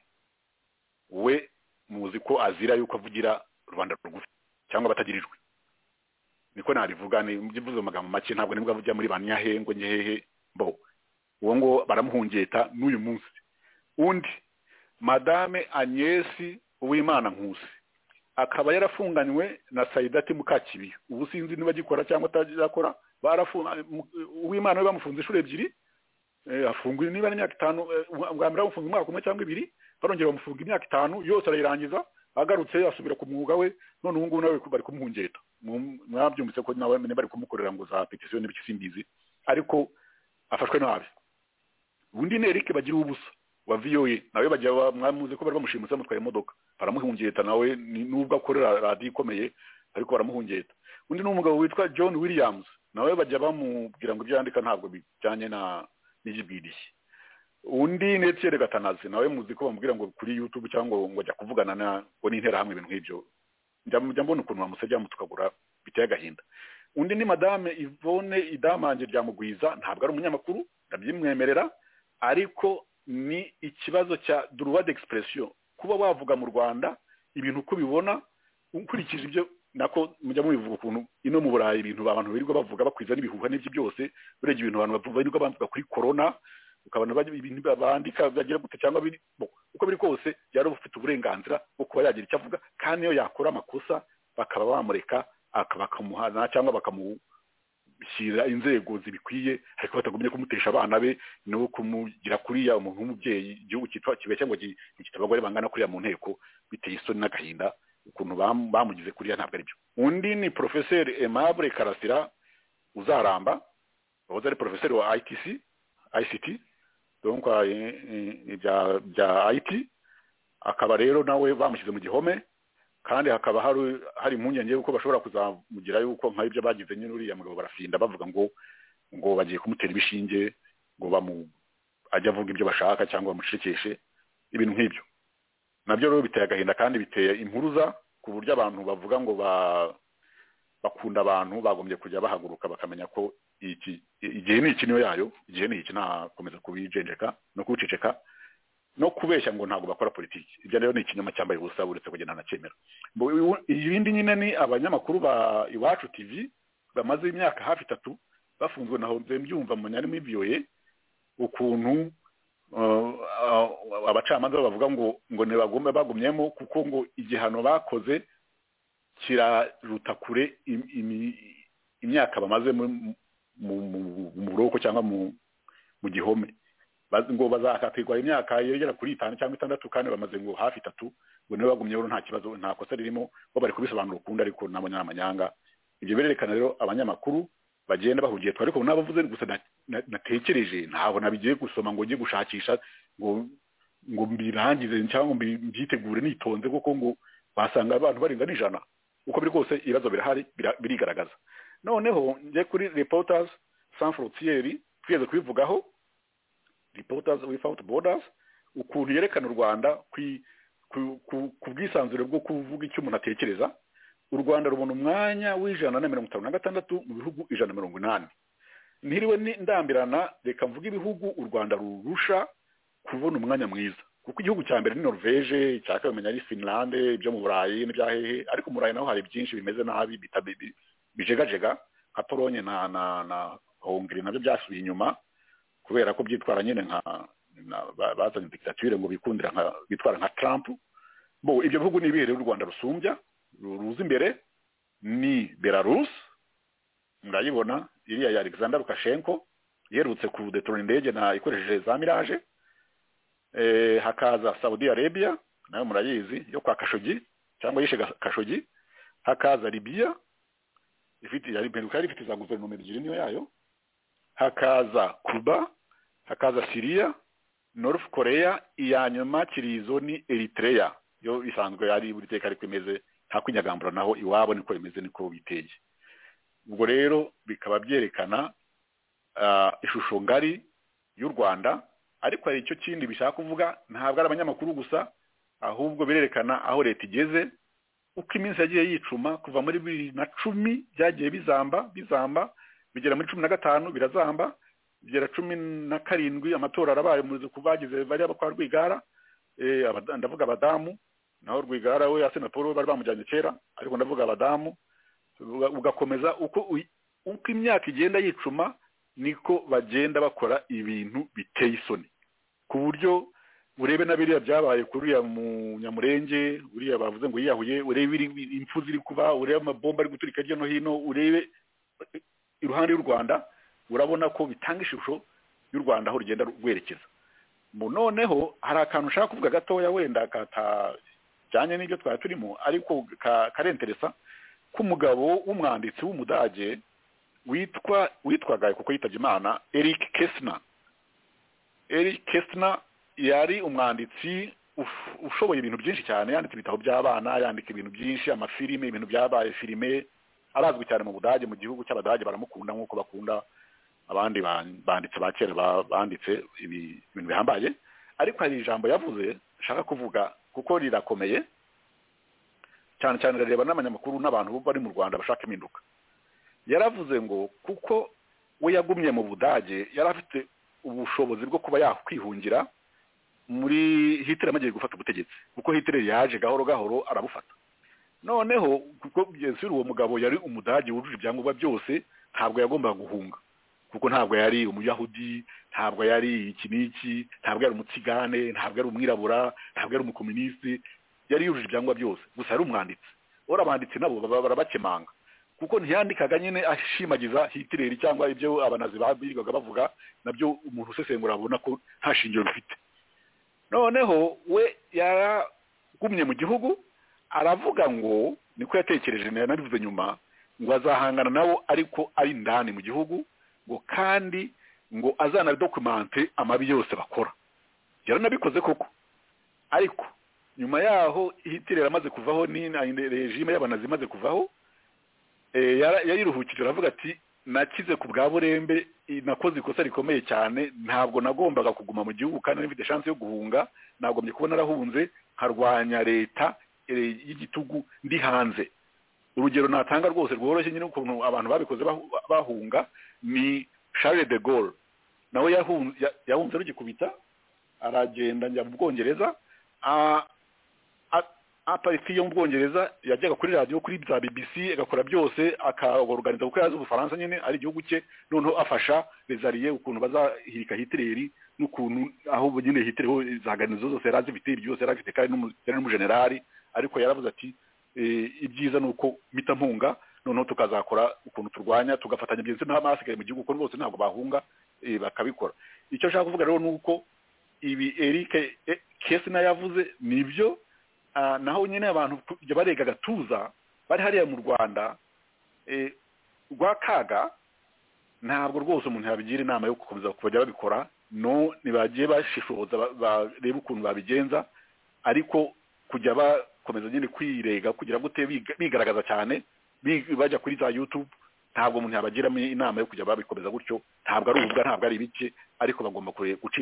we muzi ko azira yuko avugira Rwanda rugufi cyangwa batagirijwe, niko nabivuga ni mbivuze amagambo make, ntabwo nibwo avugira muri banyahengo nyehehe bo uwo ngo baramuhungeta n'uyu munsi. Undi Madame Agnes Uwimana Nkusi akaba yarafunganywe na Saidati Mukakibiyo, ubu sinzi niba gikora cyangwa atazakora. Barafunga Uwimana we bamufunze inshuro ebyiri, afunguye niba imyaka 5, bwambira bamufunga umwaka umwe cyangwa 2, barongera bamufunga imyaka 5 yose arayirangiza, agarutse asubira ku mwuga we. None ubu ngubu nawe bari kumuhungeta, mwabyumvise ko nawe bari kumukorera ngo za petition n'ibiki simbizi, ariko afashwe nabi. Undi ni Eric Bagira ubusa wa VOA, nawe bajya mwamuze ko bari bamushimutse mutwaye imodoka, baramuhungeta nawe nubwo akorera radio ikomeye ariko baramuhungeta. Undi ni umugabo witwa John Williams, nawe bajya bamubwira ngo byandika ntabwo bijyanye n'ijibidishye. Undi ni Etienne Gatanazi, nawe muzi ko bamubwira ngo kuri YouTube cyangwa ngo ajya kuvugana na ngo n'intera hamwe ibintu nk'ibyo, njya mbona ukuntu bamusajya mutukagura biteye agahinda. Undi ni Madame Yvonne Idamange Ryamugwiza, ntabwo ari umunyamakuru ndabyimwemerera, ariko ni ikibazo cya droit d'expression, kuba wavuga mu Rwanda ibintu uko bibona ukurikije ibyo nako mujya mubivuga ukuntu ino mu Burayi ibintu abantu birirwa bavuga bakwiza n'ibihuha n'ibyo byose. Urege ibintu abantu bavuga birirwa bavuga kuri corona, ukabona ibintu bandika byagira gute cyangwa biri uko biri kose, yari ufite uburenganzira bwo kuba yagira icyo avuga, kandi iyo yakora amakosa bakaba bamureka akabakamuhana cyangwa bakamushyira inzego zibikwiye, ariko batagumye kumutesha abana be no kumugira kuriya umuntu w'umubyeyi. Igihugu cyitwa kibeshya ngo gifite abagore bangana kuriya mu nteko, biteye isoni n'agahinda ukuntu bamugize kuriya, ntabwo ari byo. Undi ni Professeur Aimable Karasira Uzaramba, wahoze ari professeur wa ICT, donc bya IT, akaba rero nawe bamushyize mu gihome, kandi hakaba hari impungenge yuko bashobora kuzamugira yuko nka ibyo bagize nyine uriya mugabo barafinda bavuga ngo bagiye kumutera ibishinge ngo ajya avuga ibyo bashaka cyangwa bamushekeshe ibintu nk'ibyo. Nabyo rero biteye agahinda kandi biteye impuruza ku buryo abantu bavuga ngo bakunda abantu bagombye kujya bahaguruka bakamenya ko igihe ni iki niyo yayo, igihe ni iki, nakomeza kubijenjeka no kuceceka no kubeshya ngo ntabwo bakora politiki. Ibyo rero ni ikinyoma cyambaye ubusa uretse kugenda nacemera. Ibindi nyine ni abanyamakuru ba Iwacu TV bamaze imyaka hafi 3 bafunzwe naho mbyumva mu nyari mivyoye ukuntu abacamanza bavuga ngo ntibagomba bagumyemo kuko ngo igihano bakoze kiraruta kure imyaka bamaze mu buroko cyangwa mu gihome. Ngo bazakatirwa imyaka yegera kuri 5 cyangwa 6 kandi bamaze ngo hafi 3 ngo niba bagumyeho nta kibazo, nta kosa ririmo, bo bari kubisobanura ukunda ariko n'abanyamanyanga. Ibyo birerekana rero abanyamakuru bagenda bahugiye twari ko nabavuze gusa natekereje ntabwo nabigiye gusoma ngo ngiye gushakisha ngo mbirangize cyangwa mbyitegure nitonze kuko ngo basanga abantu barenga n'ijana. Uko biri kose ibibazo birahari birigaragaza. Noneho nje kuri Reporters Sans Frontières tweze kubivugaho, Reporters Without Borders, ukuntu yerekana u Rwanda ku bwisanzure bwo kuvuga icyo umuntu atekereza. U Rwanda rubona umwanya w'156 mu bihugu 180. Ntiriwe ndambirana, reka mvuga ibihugu u Rwanda rurusha kubona umwanya mwiza, kuko igihugu cya mbere ni Norvege, cya kabiri ari Finland, ibyo mu Burayi n'ibyahehe, ariko mu Burayi naho hari byinshi bimeze nabi bijegajega nka Polonye na Hongrie, nabyo byasubiye inyuma kubera ko byitwara nyine nka bazanye dictature ngo bitwara nka Trump. Bo ibyo bihugu ni bihere u Rwanda rusumbya ruzi imbere ni Belarus, murayibona iriya ya Alexander Lukashenko yerutse ku detrona indege na ikoresheje za Mirage. Hakaza Saudi Arabia nayo murayizi yo kwa Khashoggi cyangwa yishe Khashoggi. Hakaza Libya ifite za guverinoma ebyiri niyo yayo. Hakaza Cuba, hakaza Syria, North Korea, iyanyuma kirizo ni Eritrea yo isanzwe yari buri teka ariko imeze nta kwinyagambura naho iwabo niko imeze niko biteye. Ubwo rero bikaba byerekana ishusho ngari y'u Rwanda, ariko hari icyo kindi bishaka kuvuga, ntabwo ari abanyamakuru gusa ahubwo birerekana aho leta igeze, uko iminsi yagiye yicuma kuva muri 2010 byagiye bizamba bigera muri 15 birazamba, bigera 17 amatora arabaye mu kubagize bari abakwa Rwigara, ndavuga abadamu naho Rwigara we Asena Paul bari bamujyanye kera, ariko ndavuga abadamu. Ugakomeza uko imyaka igenda yicuma niko bagenda bakora ibintu biteye isoni, ku buryo urebe nabiriya byabaye kuri ya mu Nyamurenge, uriya bavuze ngo yiyahuye, urebe impfu ziri kuba, urebe amabomba ari guturika hirya no hino, urebe iruhande y'u Rwanda, urabona ko bitanga ishusho y'u Rwanda aho rugenda rwerekeza. Noneho hari akantu ushaka kuvuga gatoya wenda katajyanye n'ibyo twari turimo, ariko karenteresa k'umugabo w'umwanditsi w'Umudage witwaga kuko yitabye Imana Eric Kästner yari umwanditsi ushoboye ibintu byinshi cyane, yanditse ibitabo by'abana, yandika ibintu byinshi, amafilime, ibintu byabaye filime, arazwi cyane mu Budage, mu gihugu cy'Abadage baramukunda nk'uko bakunda abandi banditse ba kera banditse ibintu bihambaye. Ariko hari ijambo yavuze nshaka kuvuga kuko rirakomeye cyane cyane rareba n'abanyamakuru n'abantu bari mu Rwanda bashaka impinduka. Yaravuze ngo kuko we yagumye mu Budage yari afite ubushobozi bwo kuba yakwihungira muri Hitler amagiye gufata ubutegetsi, kuko Hitler yaje gahoro gahoro arabufata. Noneho kuko byensuri uwo mugabo yari Umudage wujuje ibyangombwa byose, ntabwo yagombaga guhunga, kuko ntabwo yari umuyahudi, ntabwo yari ikiniki, ntabwo yari umutsigane, ntabwo yari umwirabura, ntabwo yari umukomunisti, yari yujuje ibyangombwa byose, gusa yari umwanditsi. Abanditsi nabo barabakemanga kuko ntiyandikaga nyine ashimagiza Hitler cyangwa ibyo abanazi babigaga bavuga, nabyo umuntu usesengura abona ko nta shingiro bifite. Noneho we yaragumye mu gihugu, aravuga ngo niko yatekereje nanabivuze nyuma, ngo azahangana nabo ariko ari ndani mu gihugu, ngo kandi ngo azana documente amabi yose bakora. Yaranabikoze koko, ariko nyuma yaho Hitler amaze kuvaho ni regime y'abanazi imaze kuvaho, yariruhukije aravuga ati nakize ku bwa burembe, nakoze ikosa rikomeye cyane, ntabwo nagombaga kuguma mu gihugu kandi nifite chance yo guhunga, nagombye kubona narahunze nkarwanya leta y'igitugu ndi hanze. Urugero natanga rwose rworoshye nyine ukuntu abantu babikoze bahunga ni Charles de Gaulle. Nawe yahunze rugikubita aragenda njya mu Bwongereza, apariti yo mu Bwongereza yajyaga kuri radio kuri za BBC agakora byose, akaorganiza kuko yazi Ubufaransa nyine ari igihugu cye, noneho afasha rezariye ukuntu bazahirika Hitler n'ukuntu aho nyine Hitler zaganizo zose yarazifite byose yarafite kandi n'umugenerali, ariko yaravuze ati ibyiza nuko mita mpunga, noneho tukazakora ukuntu turwanya tugafatanya byenze n'amasigaye mu gihugu ko rwose ntabwo bahunga bakabikora. Icyo nshaka kuvuga rero nuko ibi Eric Kesina yavuze nibyo, naho nyine abantu barega gatuza bari hariya mu Rwanda rwakaga, ntabwo rwose umuntu yabigira inama yo gukomeza kujya babikora, no nibagiye bashishoza bareba ukuntu babigenza, ariko kujya bakomeza nyine kwirega kugira gute bigaragaza cyane bajya kuri za YouTube, ntabwo umuntu yabagiramo inama yo kujya babikomeza gutyo. Ntabwo ari ubwa, ntabwo ari bike, ariko bagomba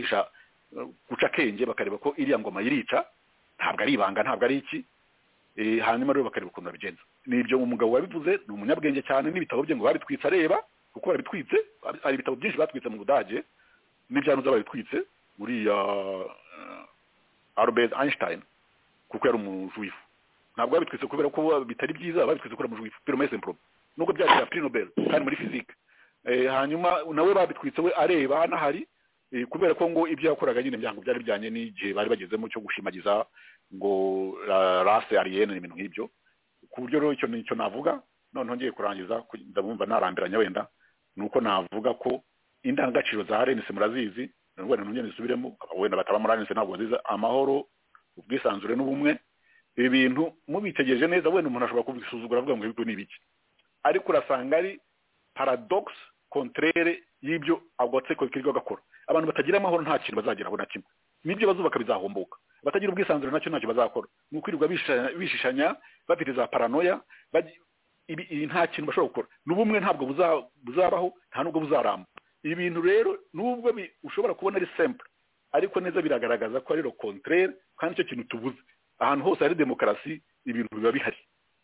guca kenge bakareba ko iriya ngoma yirica, ntabwo ari ibanga, ntabwo ari iki, hanyuma rero bakareba ukuntu babigenza. Nibyo umugabo wabivuze, ni umunyabwenge cyane, n'ibitabo bye ngo babitwitse areba, kuko barabitwitse, ari ibitabo byinshi batwitse mu Budage n'ibyanuza babitwitse, uriya Albert Einstein kuko yari umujuifu. Ntabwo babitwitse kubera ko bitari byiza, babitwitse kubera umujuifu, pero mais simple nuko byakira Prix Nobel kandi muri physique. Hanyuma nawe babitwitse we areba nahari, kubera ko ngo ibyo yakoraga nyine byango byari bijyanye n'igihe bari bagezemo cyo gushimagiza ngo race arienne n'ibintu nk'ibyo. Ku buryo rero icyo navuga, noneho ngiye kurangiza ndabumva narambiranya wenda, nuko navuga ko indangagaciro za RNC murazizi, wenda nongeye nisubiremo, wenda bataba muri RNC ntabwo nziza, amahoro, ubwisanzure n'ubumwe. Ibi bintu mubitegereje neza, wenda umuntu ashobora kubisuzugura avuga ngo ibyo ni ibiki, ariko urasanga ari paradox contraire y'ibyo agotse ko kirwa gakora. Abantu batagira amahoro nta kintu bazageraho na kimwe, nibyo bazubaka bizahomboka. Batagira ubwisanzure ntacyo bazakora, n'ukwirirwa bishishanya bafite za paranoia, nta kintu bashobora gukora. N'ubumwe ntabwo buzabaho, nta nubwo buzaramba. Ibi bintu rero nubwo ushobora kubona ari simple, ariko neza biragaragaza ko ari lo contraire, kandi icyo kintu tubuze. Ahantu hose hari demokarasi ibintu biba bihari.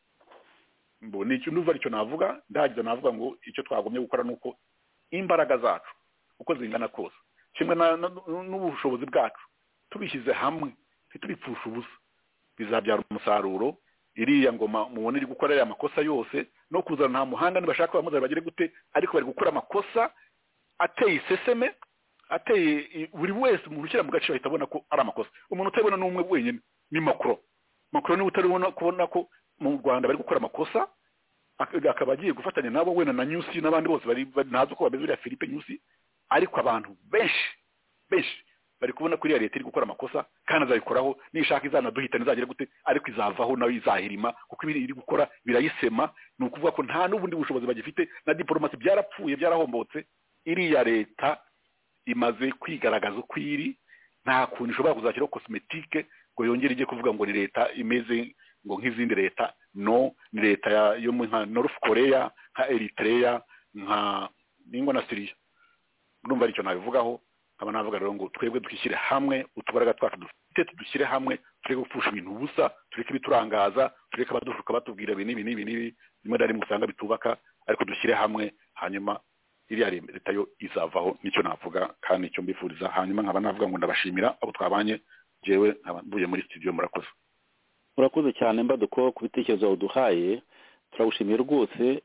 Mbona icyo nuva icyo navuga, ndagize navuga ngo icyo twagomye gukora nuko imbaraga zacu uko zingana kose, kimwe n'ubushobozi bwacu, tubishyize hamwe ntitubipfusha ubusa, bizabyara umusaruro. Iriya ngoma mubona iri gukora aya makosa yose no kuzana nta muhanga nibashaka bamuza bagire gute, ariko bari gukora amakosa ateye iseseme, ateye buri wese umuntu ushyira mu gaciro ahita abona ko ari amakosa. Umuntu utabona n'umwe wenyine ni Macron niwe utaribona kubona ko mu Rwanda bari gukora amakosa, akaba agiye gufatanya nabo wenda na Nyusi n'abandi bose bari ntazo ko bameze uriya Philippe Nyusi, ariko abantu benshi bari kubona kuri leta iri gukora amakosa, kandi azabikoraho nishaka izanaduhita nizagire gute, ariko izavaho nayo izahirima, kuko ibiri iri gukora birayisema. Ni ukuvuga ko nta n'ubundi bushobozi bagifite, na diplomasi byarapfuye byarahombotse. Iriya leta imaze kwigaragaza uko iri, nta kuntu ishobora kuzakiraho cosmetique ngo yongere ijye kuvuga ngo ni leta imeze ngo nk'izindi leta. No, ni leta yo nka North Korea, nka Eritrea, nka ningo na Syria. Ndumva aricyo nabivugaho. Nkaba navuga rero ngo twebwe dukishyire hamwe, utubaraga twacu dufite tudushyire hamwe, tureke gupfusha ibintu ubusa, tureke ibiturangaza, tureke abadushuka batubwira ibi n'ibi rimwe na rimwe usanga bitubaka, ariko dushyire hamwe, hanyuma iriya leta yo izavaho. Nicyo navuga kandi icyo mbifuriza. Hanyuma nkaba navuga ngo ndabashimira abo twabanye, jewe mvuye muri studio. Murakoze cyane Mbaduko ku bitekerezo uduhaye, turagushimiye rwose.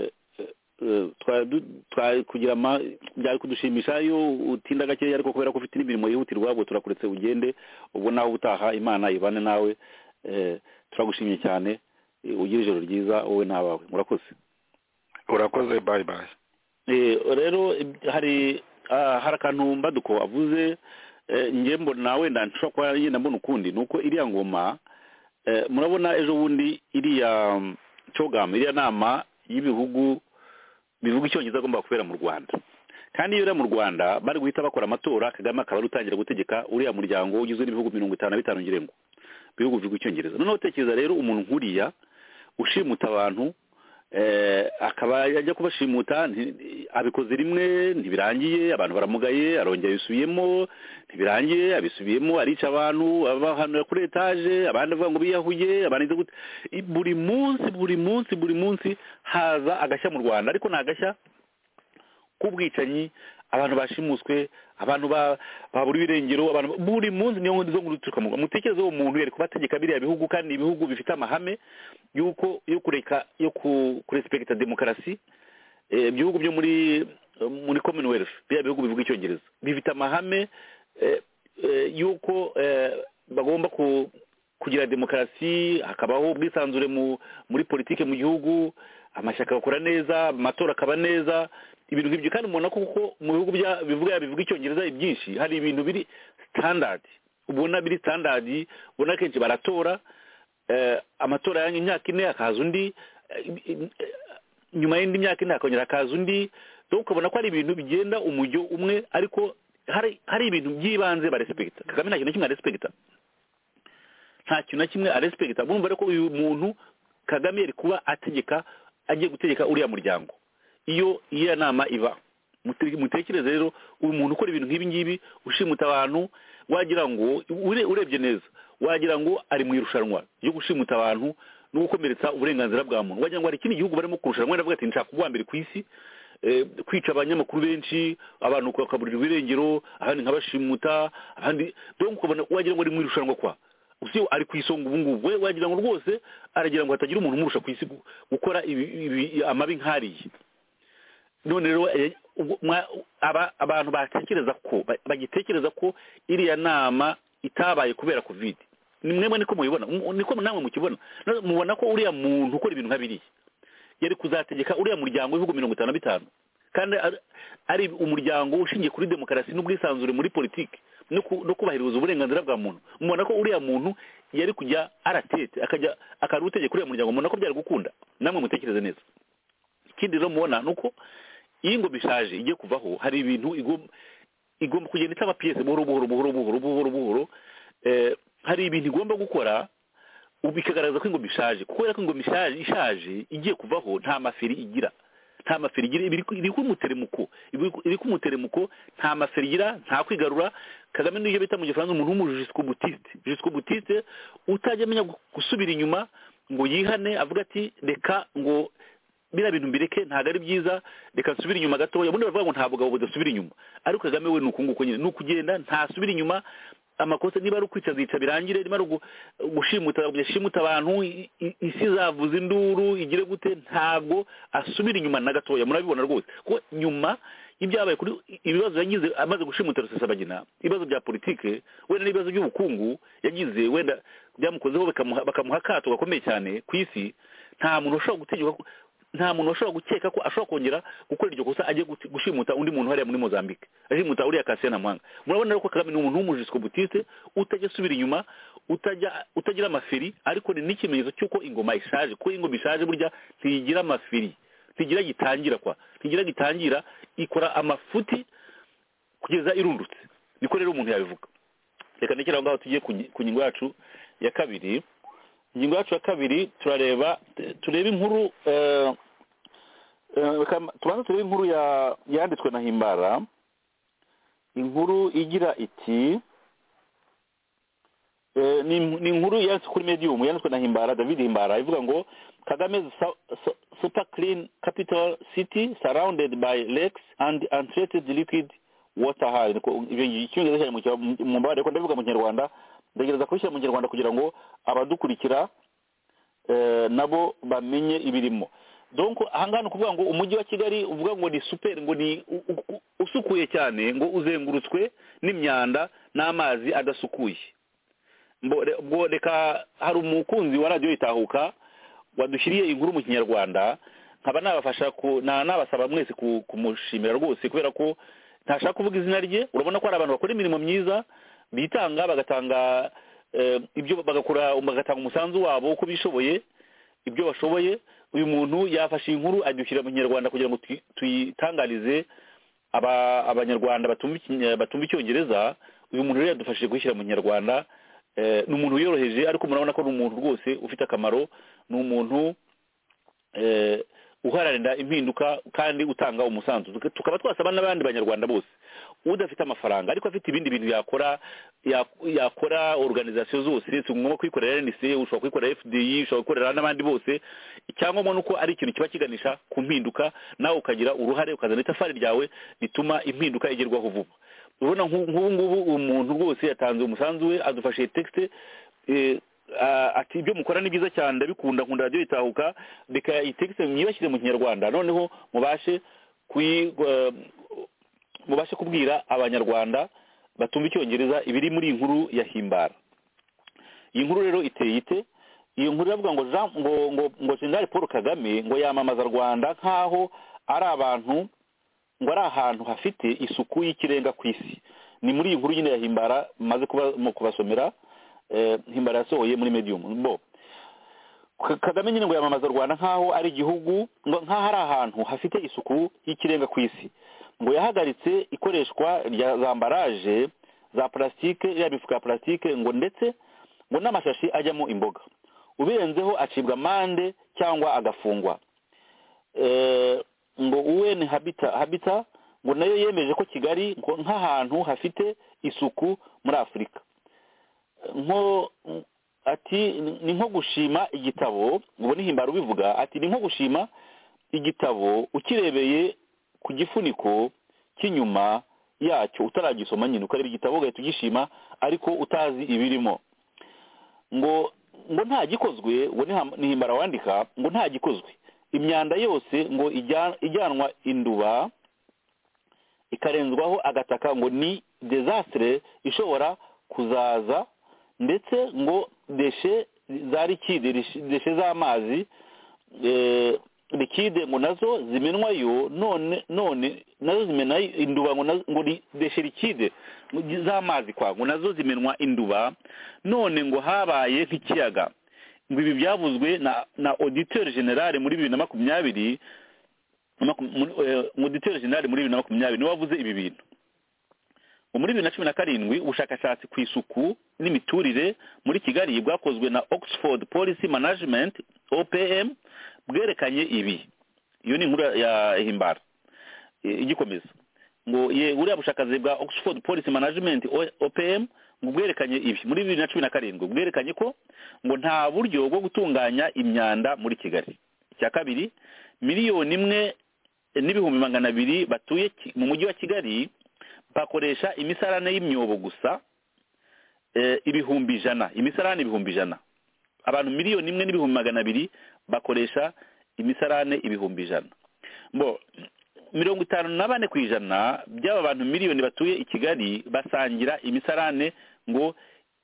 Kugira byari kudushimisha iyo utinda gakeya, ariko kubera ko ufite n'imirimo yihutirwa ahubwo turakuretse ugende, ubwo naho utaha Imana ibane nawe. Turagushimiye cyane, ugira ijoro ryiza wowe n'abawe. Murakoze. Bye bye. Rero hari akantu Mbaduko avuze, njye mbona wenda nshobora kuba yenda mbona ukundi, nuko iriya ngoma murabona ejo bundi iriya CHOGM, iriya nama y'ibihugu bivuga icyongereza agomba kubera mu Rwanda, kandi iyo mu Rwanda bari guhita bakora amatora Kagame akaba rutangira gutegeka uriya muryango ugizwe n'ibihugu 55 ngirengo bihugu bivuga icyongereza. Noneho tekereza rero umuntu nkuriya ushimuta abantu akaba yajya kubashimuta abikoze rimwe ntibirangiye, abantu baramugaye, arongera yisubiyemo ntibirangiye, abisubiyemo arica abantu, abahanura kuri etaje, abandi bavuga ngo biyahuye, abandi buri munsi haza agashya mu Rwanda, ariko ni agashya k'ubwicanyi, abantu bashimuswe, abantu babura ibirengero, abantu buri munsi niyo nkuru zo guturuka mu mutekerezo wo muntu yari kubategeka biriya bihugu, kandi ibihugu bifite amahame yuko yo kureka yo kurespekta demokarasi. Ibihugu byo muri Commonwealth biriya bihugu bivuga icyongereza bifite amahame yuko bagomba kugira demokarasi, hakabaho ubwisanzure muri politike mu gihugu, amashyaka akora neza, amatora akaba neza, ibintu nk'ibyo. Kandi mubona ko kuko mu bihugu bivuga icyongereza byinshi hari ibintu biri standard, ubona biri standard, ubona kenshi baratora amatora yanyu imyaka ine akaza undi, nyuma y'indi myaka ine hakongera akaza undi, donc ukabona ko ari ibintu bigenda umujyo umwe, ariko hari ibintu by'ibanze barespekta. Kagame nta kintu kimwe arespekta, nta kintu na kimwe arespekta. Bumva rero ko uyu muntu Kagame yari kuba agiye gutegeka uriya muryango iyo nama iba. Mutekereze rero uyu muntu ukora ibintu nk'ibi ngibi, ushimuta abantu, wagira ngo urebye neza wagira ngo ari mu irushanwa yo gushimuta abantu no gukomeretsa uburenganzira bwa muntu, wagira ngo hari ikindi gihugu barimo kurushanwa, ndavuga ati nshaka kuba mbere ku isi, kwica abanyamakuru benshi, abantu bakaburirwa irengero, abandi nk'abashimuta, abandi donc ukabona wagira ngo ari mu irushanwa kwa usiyo ari ku isonga ubu ngubu, we wagira ngo rwose aragira ngo hatagira umuntu umurusha ku isi gukora amabi nk'ariye. None rero abantu bagitekereza ko iriya nama itabaye kubera covid. Nimwe niko mubibona, niko namwe mukibona, mubona ko uriya muntu ukora ibintu nk'abiriye yari kuzategeka uriya muryango w'ibihugu 55, kandi ari umuryango ushingiye kuri demokarasi n'ubwisanzure muri politiki no kubahiriza uburenganzira bwa muntu. Mubona ko uriya muntu yari kujya aratete akajya akarutegeka uriya muryango, mubona ko byari gukunda. Namwe mutekereze neza. Ikindi rero mubona nuko iyi ngo bishaje igiye kuvaho, hari ibintu igomba kugenda itaba pièce buhoro, hari ibintu igomba gukora ubikagaragaza ko ingoma ishaje, kuko rero ingoma ishaje igiye kuvaho nta maferi igira, iri ku muteremuko, nta maferi igira, nta kwigarura. Kagame niyo bita mu Gifaransa umuntu w'umujusco butiste utajya amenya gusubira inyuma ngo yihane, avuga ati reka ngo bira bintu mbireke, ntago ari byiza, reka nsubira inyuma gatoya. Ubundi bavuga ngo nta bugabo budasubira inyuma, ariko Kagame we nuko nyine nukugenda ntasubira inyuma. Amakosa niba ari ukwica zica birangire, niba ari gushimuta abantu isi zavuza induru igire gute, ntabwo asubira inyuma na gatoya. Murabibona rwose ko nyuma y'ibyabaye kuri ibibazo yagize amaze gushimuta Rusesabagina, ibibazo bya politike, wenda n'ibibazo by'ubukungu yagize, wenda byamukozeho bakamuha akato gakomeye cyane ku isi, nta muntu ushobora gukeka ko ashobora kongera gukora iryo kosa ajye gushimuta undi muntu hariya muri Mozambique, ashimuta uriya Kasena Mwanga. Murabona ko Kagame ni umuntu w'umujisco butiste utajya subira inyuma, utagira amaferi, ariko ni n'ikimenyetso cy'uko ingoma ishaje. Ko ingoma ishaje burya ntigira amaferi, ntigira gitangira, ikora amafuti kugeza irundutse. Niko rero umuntu yabivuga. Reka ndekera ngaho tugiye ku ngingo yacu ya kabiri. Ingingo yacu ya kabiri tureba inkuru, tubanza tureba inkuru yanditswe na Himbara. Inkuru igira iti ni inkuru yanditswe kuri Medium, yanditswe na Himbara, David Himbara, ivuga ngo Kagame's super clean capital city surrounded by lakes and untreated liquid water high. Icyongereza cyane mu mbare ko ndavuga mu Kinyarwanda, ndagereza kubishyira mu Kinyarwanda kugira ngo abadukurikira nabo bamenye ibirimo. Donc ahangana kuvuga ngo umujyi wa Kigali uvuga ngo ni super, ngo ni usukuye cyane, ngo uzengurutswe n'imyanda n'amazi adasukuye. Bwo reka hari umukunzi wa radio Itahuka wadushyiriye inkuru mu Kinyarwanda, nkaba nabafasha nabasaba mwese kumushimira rwose, kubera ko ntashaka kuvuga izina rye. Urabona ko ari abantu bakora imirimo myiza, bitanga bagatanga ibyo bagatanga umusanzu wabo uko bishoboye, ibyo bashoboye. Uyu muntu yafashe inkuru adushyira mu Kinyarwanda kugira ngo tuyitangarize abanyarwanda batumva icyongereza, uyu muntu rero yadufashije gushyira mu kinyarwanda. Ni umuntu yoroheje, ariko murabona ko ni umuntu rwose ufite akamaro, ni umuntu uharanira impinduka kandi utanga umusanzu. Tukaba twasaba n'abandi banyarwanda bose, udafite amafaranga ariko afite ibindi bintu yakora organization zose, si ngombwa kwikorera RNC, ushobora kwikorera FDI, ushobora kwikorera n'abandi bose. Icyangombwa nuko ari ikintu kiba kiganisha ku mpinduka, nawe ukagira uruhare, ukazana itafari ryawe rituma impinduka igerwaho vuba. Urabona nk'ubu ngubu umuntu rwose yatanze umusanzu we, adufashije texte, ati ibyo mukora ni byiza cyane, ndabikunda, nkunda radio itahuka, reka itekste mwibashyire mu kinyarwanda, noneho mubashe kubwira abanyarwanda batumva icyongereza ibiri muri inkuru ya Himbara. Iyi nkuru rero iteye ite? Iyo nkuru iravuga ngo General Paul Kagame ngo yamamaza Rwanda nkaho ari abantu, ngo ari ahantu hafite isuku y'ikirenga ku isi. Ni muri iyi nkuru nyine ya Himbara maze kubasomera. Himbara yasohoye muri Medium. Kagame nyine ngo yamamaza Rwanda nkaho ari igihugu, nkaho ari ahantu hafite isuku y'ikirenga ku isi. Ngo yahagaritse ikoreshwa rya za ambaraje za plastike, ya mifuka ya plastike, ngo ndetse ngo n'amashashi ajyamo imboga, ubirenzeho acibwa amande cyangwa agafungwa. Ngo UN Habitat ngo nayo yemeje ko Kigali ngo nk'ahantu hafite isuku muri Afurika. Ati ni nko gushima igitabo, ngo ni Himbara ubivuga, ati ni nko gushima igitabo ukirebeye ku gifuniko cy'inyuma yacyo utaragisoma, nyine ukareba igitabo ugahita ugishima ariko utazi ibirimo. Ngo nta gikozwe, ngo ni Himbara wandika, ngo nta gikozwe, imyanda yose ngo ijyanwa induba ikarenzwaho agataka, ngo ni desastre ishobora kuzaza, ndetse ngo deshe za likide, deshe z'amazi likide ngo nazo zimenwayo, none nazo zimena induba, ngo deshe likide z'amazi ngo nazo zimenwa induba, none ngo habaye nk'ikiyaga. Ngo ibi byavuzwe na auditeur general muri 2020, auditeur general muri 2020 niwe wavuze ibi bintu. Muri 2017 ubushakashatsi ku isuku n'imiturire muri Kigali bwakozwe na Oxford Policy Management OPM bwerekanye ibi. Iyo ni inkuru ya Himbara igikomeza. Ngo uriya bushakashatsi bwa Oxford Policy Management OPM ngo bwerekanye ibi muri 2017, bwerekanye ko ngo nta buryo bwo gutunganya imyanda muri Kigali. Icya kabiri, 1,200,000 batuye mu mujyi wa Kigali bakoresha imisarane y'imyobo gusa, 100,000, imisarane 100,000. Abantu 1,200,000 bakoresha imisarane 100,000. 54% by'aba bantu miliyoni batuye i Kigali basangira imisarane ngo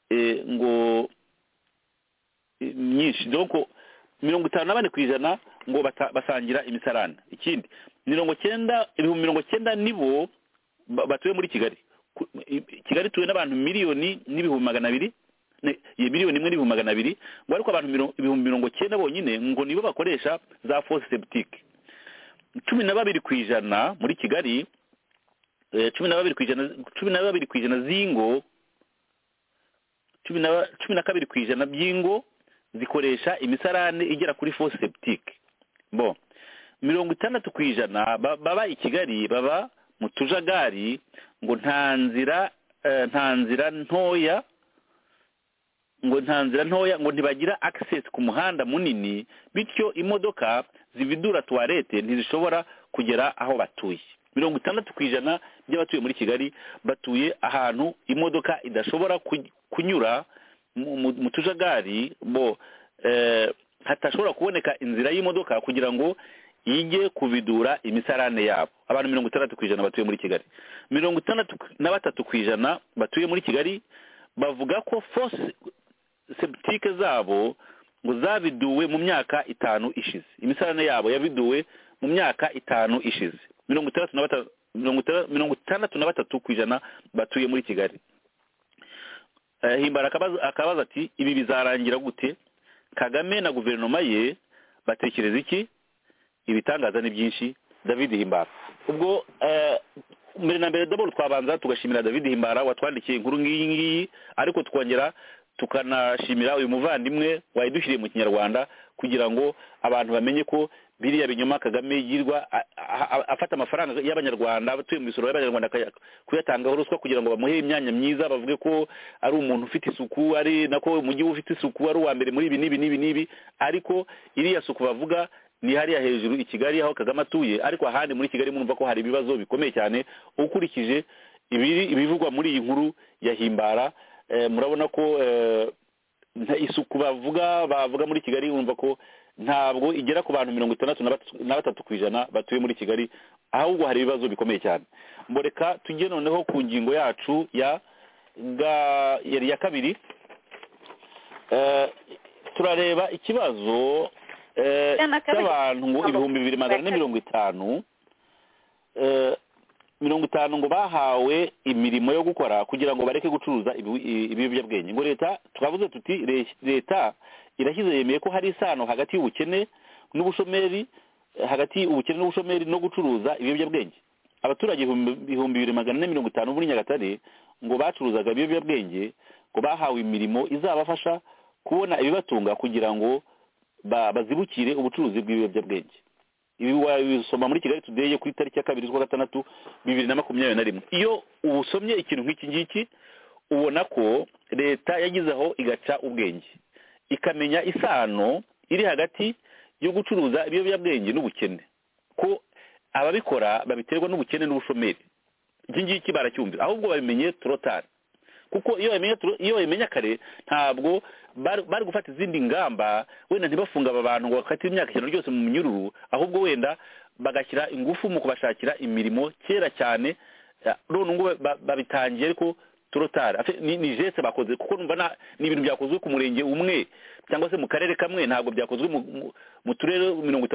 nyinshi. Donc 54% ngo basangira imisarane. Ikindi 90,000 nibo batuye muri Kigali. Kigali tuwe n'abantu 1,200,000, miliyoni 1,200,000, ngo ariko abantu 90,000 bonyine ngo nibo bakoresha za fosse septique. 12% muri Kigali, 12% zingo, 12% byingo zikoresha imisarane igera kuri fosse septique. 60% baba i Kigali baba mu tujagari, ngo nta nzira ntoya, ngo ntibagira access ku muhanda munini, bityo imodoka zividura toilette ntizishobora kugera aho batuye. 60% by'abatuye muri Kigali batuye ahantu imodoka idashobora kunyura mu tujagari, hatashobora kuboneka inzira y'imodoka kugira ngo ijye kuvidura imisarane yabo. Abantu 60% batuye muri Kigali. 63% batuye muri Kigali bavuga ko fosse septique zabo ngo zaviduwe mu myaka 5 ishize. Imisarane yabo yaviduwe mu myaka 5 ishize. 63% batuye muri Kigali. Himbara akabaza ati ibi bizarangira gute? Kagame na guverinoma ye batekereza iki? Ibitangaza ni byinshi. David Himbara. Ubwo mbere na mbere d'abord twabanza tugashimira David Himbara watwandikiye inkuru ngiyi ariko tukongera tukanashimira uyu muvandimwe wayidushyiriye mu kinyarwanda kugira ngo abantu bamenye ko biriya binyoma Kagame yirwa afata amafaranga y'abanyarwanda batuye mu misoro y'abanyarwanda kuyatangaho ruswa kugira ngo bamuhe imyanya myiza bavuge ko ari umuntu ufite isuku ari nako umujyi ufite isuku ari uwa mbere muri ibi nibi ariko iriya suku bavuga ni hariya hejuru i Kigali aho Kagame atuye ariko ahandi muri Kigali mwumva ko hari ibibazo bikomeye cyane ukurikije ibivugwa muri iyi nkuru ya Himbara. Murabona ko isuku bavuga muri Kigali wumva ko ntabwo igera ku bantu 63% batuye muri Kigali ahubwo hari ibibazo bikomeye cyane. Mboreka tujye noneho ku ngingo yacu ya kabiri. Turareba ikibazo cy'abantu ngo 2450 ngo bahawe imirimo yo gukora kugira ngo bareke gucuruza ibiyobyabwenge. Ngo leta twavuze tuti leta irashyize yemeye ko hari isano hagati y'ubukene n'ubushomeri no gucuruza ibiyobyabwenge. Abaturage 2450 muri Nyagatare ngo bacuruzaga ibiyobyabwenge ngo bahawe imirimo izabafasha kubona ibibatunga kugira ngo bazibukire ubucuruzi bw'ibiyobyabwenge. Ibi wabisoma muri Kigali Today ku itariki ya 2/6 2021. Iyo ubusomye ikintu nk'iki ngiki ubona ko leta yagizeho igaca ubwenge ikamenya isano iri hagati yo gucuruza ibiyobyabwenge n'ubukene, ko ababikora babiterwa n'ubukene n'ubushomeri. Iki ngiki baracyumvira ahubwo babimenye trotari, kuko iyo bamenya kare ntabwo bari gufata izindi ngamba, wenda ntibafunga aba bantu ngo bakatire imyaka 5 ryose mu munyururu, ahubwo wenda bagashyira ingufu mu kubashakira imirimo kera cyane. None ngo babitangiye ariko trotari ni geste bakoze, kuko numva ni ibintu byakozwe ku murenge umwe cyangwa se mu karere kamwe, ntabwo byakozwe mu turere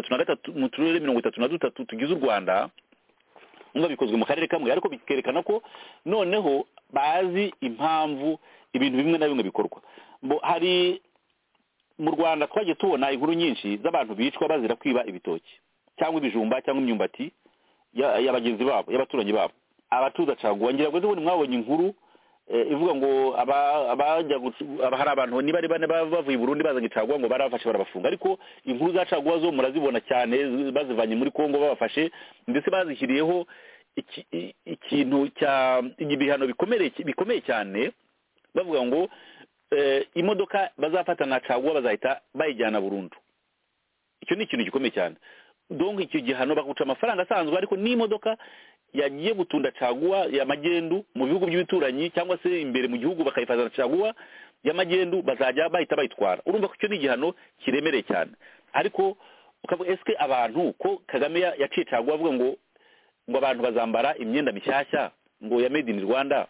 33 tugize u Rwanda, ngo bikozwe mu karere kamwe, ariko bikerekana ko noneho bazi impamvu ibintu bimwe na bimwe bikorwa. Hari mu Rwanda twagiye tubona inkuru nyinshi z'abantu bicwa bazira kwiba ibitoki cyangwa ibijumba cyangwa imyumbati y'abagenzi babo, y'abaturanyi babo. Abatuza caguwa ngira ngo zibone mwabonye inkuru ivuga ngo hari abantu ni bari bane bavuye i Burundi bazanye caguwa ngo barafashe barabafunga, ariko inkuru za caguwa zo murazibona cyane bazivanye muri Kongo babafashe, ndetse bazishyiriyeho ikintu ibihano bikomeye cyane, bavuga ngo imodoka bazafata na caguwa bazahita bayijyana burundu. Icyo ni ikintu gikomeye cyane. Donc icyo gihano bakuca amafaranga asanzwe, ariko n'imodoka yagiye gutunda caguwa ya magendu mu bihugu by'ibituranyi cyangwa se imbere mu gihugu bakayifazana caguwa ya magendu bazajya bahita bayitwara. Urumva ko icyo ni igihano kiremereye cyane. Ariko ukavuga eske abantu ko Kagame yaciye caguwa avuga ngo abantu bazambara imyenda mishyashya ngo ya made in Rwanda,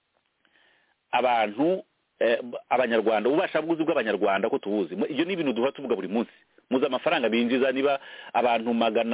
abantu abanyarwanda ubasha bwuzi bw'abanyarwanda ko tubuzi. Iyo ni ibintu duhora tuvuga buri munsi. Muza amafaranga binjiza niba abantu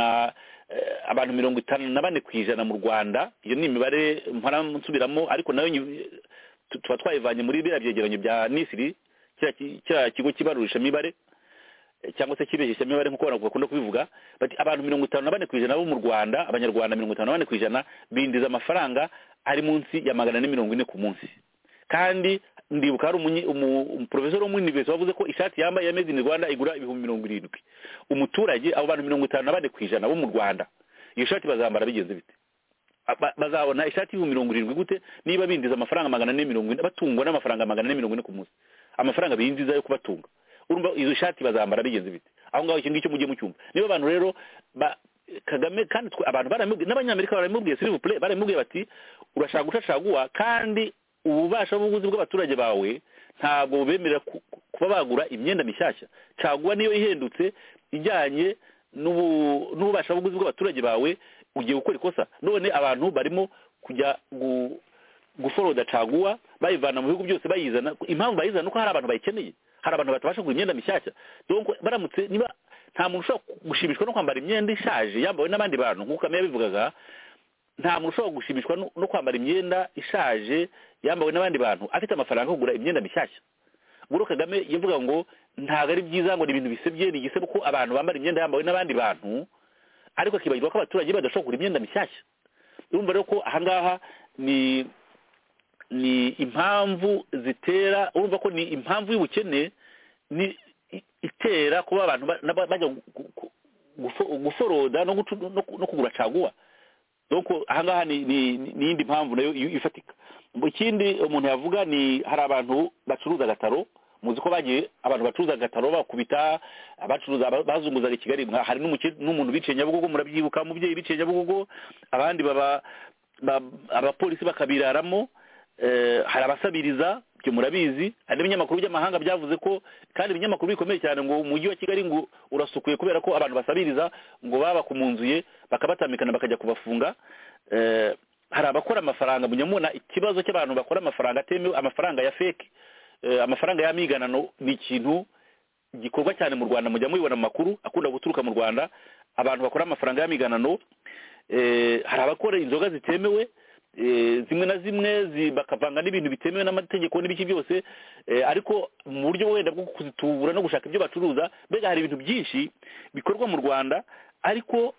54% mu Rwanda, iyo ni imibare mpora nsubiramo, ariko nayo tuba twayivanye muri biriya byegeranyo bya Nisiri, cya kigo kibarurisha imibare cyangwa se kibeshyeshya imibare nk'uko bakunda kubivuga. Bati abantu 54% bo mu Rwanda, abanyarwanda 54% bindiza amafaranga ari munsi ya 440 ku munsi. Kandi ndibuka hari umuprofesor wo muri university wavuze ko ishati yambaye ya made in Rwanda igura 70,000. Umuturage abo bantu 54% bo mu Rwanda iyo shati bazambara bigenze bite? Bazabona ishati 70,000 gute niba bindiza amafaranga 440 batungwa n'amafaranga 440 ku munsi? Amafaranga bindiza yo kubatunga, urumva izo shati bazambara bigenze bite? Aho ngaho ikintu cyo mujye mu cyumba. Niba abantu rero Kagame kandi abantu baramubwiye n'abanyamerika baramubwiye s'il vous plaît, baramubwiye bati urashaka gucacaguwa kandi ububasha bw'ubuguzi bw'abaturage bawe ntabwo bemerera kuba bagura imyenda mishyashya. Caguwa niyo ihendutse ijyanye n'ububasha bw'ubuguzi bw'abaturage bawe, ugiye gukora ikosa. None abantu barimo kujya guforoda caguwa bayivana mu bihugu byose bayizana. Impamvu bayizana uko hari abantu bayikeneye, hari abantu batabasha kugura imyenda mishyashya. Donc baramutse niba nta muntu ushobora gushimishwa no kwambara imyenda ishaje yambawe n'abandi bantu nk'uko Kagame yabivugaga, nta muntu ushobora gushimishwa no kwambara imyenda ishaje yambawe n'abandi bantu afite amafaranga yo kugura imyenda mishyashya. Ubwo Kagame yavuga ngo ntabwo ari byiza, ngo ni ibintu bisebye, ni igisebo ko abantu bambara imyenda yambawe n'abandi bantu, ariko akibagirwa ko abaturage badashobora kugura imyenda mishyashya. urumva rero ko ahangaha ni impamvu zitera, urumva ko ni impamvu y'ubukene ni itera kuba abantu bajya guforoda no kugura caguwa. Donc ahangaha ni indi mpamvu nayo ifatika. Ikindi umuntu yavuga ni hari abantu bacuruza gataro, muzi ko bagiye abantu bacuruza gataro bakubita abacuruza bazunguzaga Kigali, hari n'umuntu biciye Nyabugogo, murabyibuka umubyeyi biciye Nyabugogo, abandi abapolisi bakabiraramo, hari abasabiriza, byo murabizi, hari ibinyamakuru by'amahanga byavuze ko, kandi ibinyamakuru bikomeye cyane, ngo umujyi wa Kigali ngo urasukuye kubera ko abantu basabiriza ngo babakumunzuye bakabatamikana bakajya kubafunga. Hari abakora amafaranga, munyamuna ikibazo cy'abantu bakora amafaranga atemewe, amafaranga ya fake, amafaranga y'amiganano ni ikintu gikorwa cyane mu Rwanda, mujya mubibona mu makuru akunda guturuka mu Rwanda, abantu bakora amafaranga y'amiganano. Hari abakora inzoga zitemewe, zimwe na zimwe bakavanga n'ibintu bitemewe n'amategeko n'ibiki byose, ariko mu buryo wenda bwo kuzitubura no gushaka ibyo bacuruza. Mbega hari ibintu byinshi bikorwa mu Rwanda, ariko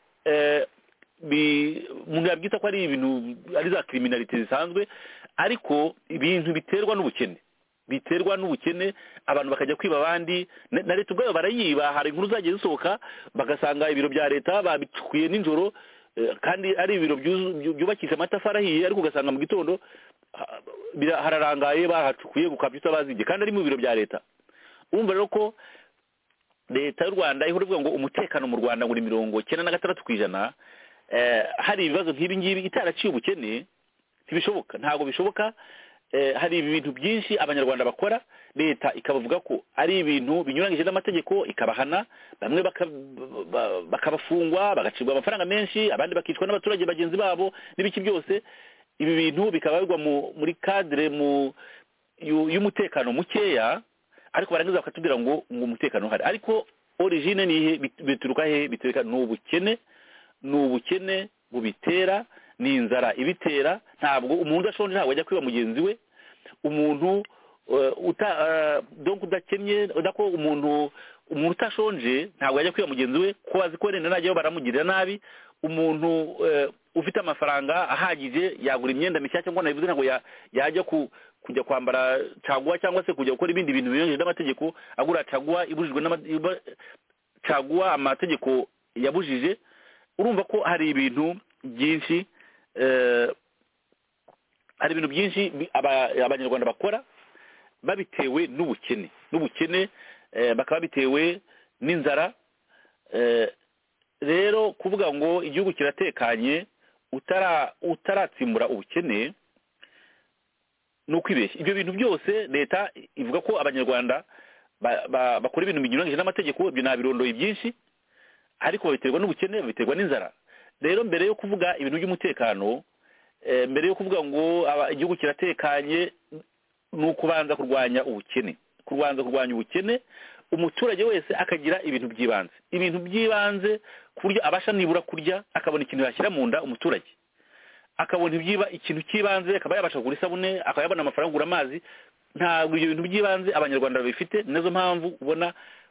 umuntu yabyita ko ari ibintu, ari za criminality zisanzwe, ariko ibintu biterwa n'ubukene, abantu bakajya kwiba abandi, na leta ubwayo barayiba. Hari inkuru zagiye zisohoka bagasanga ibiro bya leta babicukuye nijoro, kandi ari ibiro byubakisha amatafari ahiye, ariko ugasanga mu gitondo hararangaye bahacukuye gukabyuta bazibye, kandi ari mu biro bya leta. Urumva rero ko leta y'u Rwanda ihora ivuga ngo umutekano mu Rwanda ngo ni 96%, hari ibibazo nk'ibi ngibi itaraciye ubukene ntibishoboka, ntabwo bishoboka. Hari ibintu byinshi abanyarwanda bakora, leta ikabavuga ko ari ibintu binyuranyije n'amategeko, ikabahana, bamwe bakabafungwa, bagacibwa amafaranga menshi, abandi bakicwa n'abaturage bagenzi babo n'ibiki byose. Ibi bintu bikaba bigwa muri cadre y'umutekano mukeya, ariko barangiza bakatubwira ngo umutekano uhari. Ariko origine ni bituruka he? Bituruka n'ubukene bubitera, ni inzara ibitera. Ntabwo umuntu udashonje ntabwo ajya kwiba mugenzi we, umuntu udakennye, udako umuntu utashonje ntabwo ajya kwiba mugenzi we, ko azi ko renda najyayo baramugirira nabi. Umuntu ufite amafaranga ahagije yagura imyenda mishyashya, ngo nabivuze ntabwo yajya kujya kwambara caguwa cyangwa se kujya gukora ibindi bintu binyuranyije n'amategeko, agura caguwa ibujijwe caguwa amategeko yabujije. Urumva ko hari ibintu byinshi abanyarwanda bakora babitewe n'ubukene, bakaba bitewe n'inzara. Rero kuvuga ngo igihugu kiratekanye utaratsimbura ubukene ni ukwibeshya. Ibyo bintu byose leta ivuga ko abanyarwanda bakora ibintu binyuranyije n'amategeko, ibyo nabirondoye byinshi, ariko babiterwa n'ubukene, babiterwa n'inzara. Rero mbere yo kuvuga ibintu by'umutekano, mbere yo kuvuga ngo igihugu kiratekanye, ni ukubanza kurwanya ubukene, umuturage wese akagira ibintu by'ibanze ku buryo abasha nibura kurya, akabona ikintu yashyira mu nda. Umuturage akabona ikintu cy'ibanze, akaba yabasha kugura isabune, akaba yabona amafaranga kugura amazi. Ntabwo ibyo bintu by'ibanze abanyarwanda babifite, nizo mpamvu ubona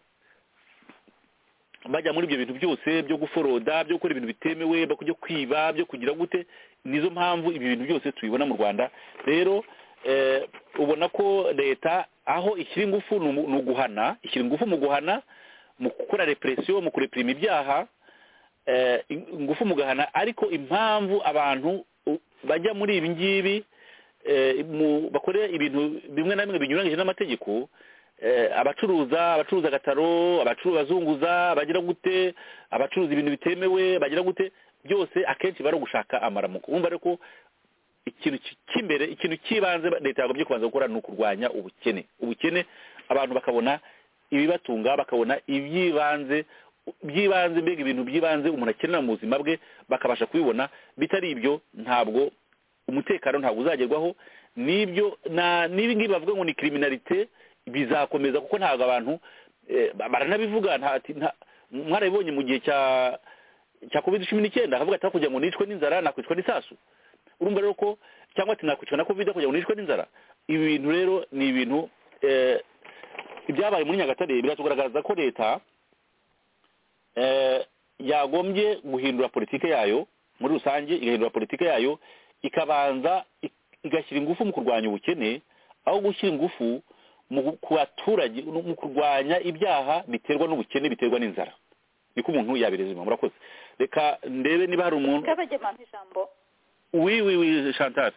bajya muri ibyo bintu byose byo guforoda, byo gukora ibintu bitemewe, byo kwiba, byo kugira gute. Nizo mpamvu ibi bintu byose tubibona mu Rwanda. Rero ubona ko leta aho ishyira ingufu ni uguhana, mu guhana, mu gukora repression, mu kureprima ibyaha, ingufu mu gahana. Ariko impamvu abantu bajya muri ibi ngibi bakorera ibintu bimwe na bimwe binyuranyije n'amategeko, abacuruza gataro, abazunguza bagira gute, abacuruza ibintu bitemewe bagira gute, byose akenshi bari gushaka amaramuko. Umva rero ko ikintu cy'ibanze leta yagombye kubanza gukora ni ukurwanya ubukene, abantu bakabona ibibatunga, bakabona by'ibanze, mbega ibintu by'ibanze umuntu akenera mu buzima bwe bakabasha kubibona. Bitari ibyo ntabwo umutekano ntabwo uzagerwaho. N'ibi ngibi bavuga ngo ni criminalite bizakomeza, kuko ntabwo abantu baranabivuga. Mwarabibonye mu gihe cya COVID-19, akavuga ati kugira ngo nicwe n'inzara nakwicwa n'isasu. Urumva rero ko, cyangwa ati nakwicwa na COVID kugira ngo nicwe n'inzara. Ibi bintu rero ni ibintu ibyabaye muri Nyagatare biratugaragaza ko leta yagombye guhindura politike yayo muri rusange igahindura politiki yayo ikabanza igashyira ingufu mu kurwanya ubukene aho gushyira ingufu ku baturage mu kurwanya ibyaha biterwa n'ubukene biterwa n'inzara niko umuntu yabirezima. Murakoze. Reka ndebe niba hari umuntu kabagema ijambo. Oui Chantal.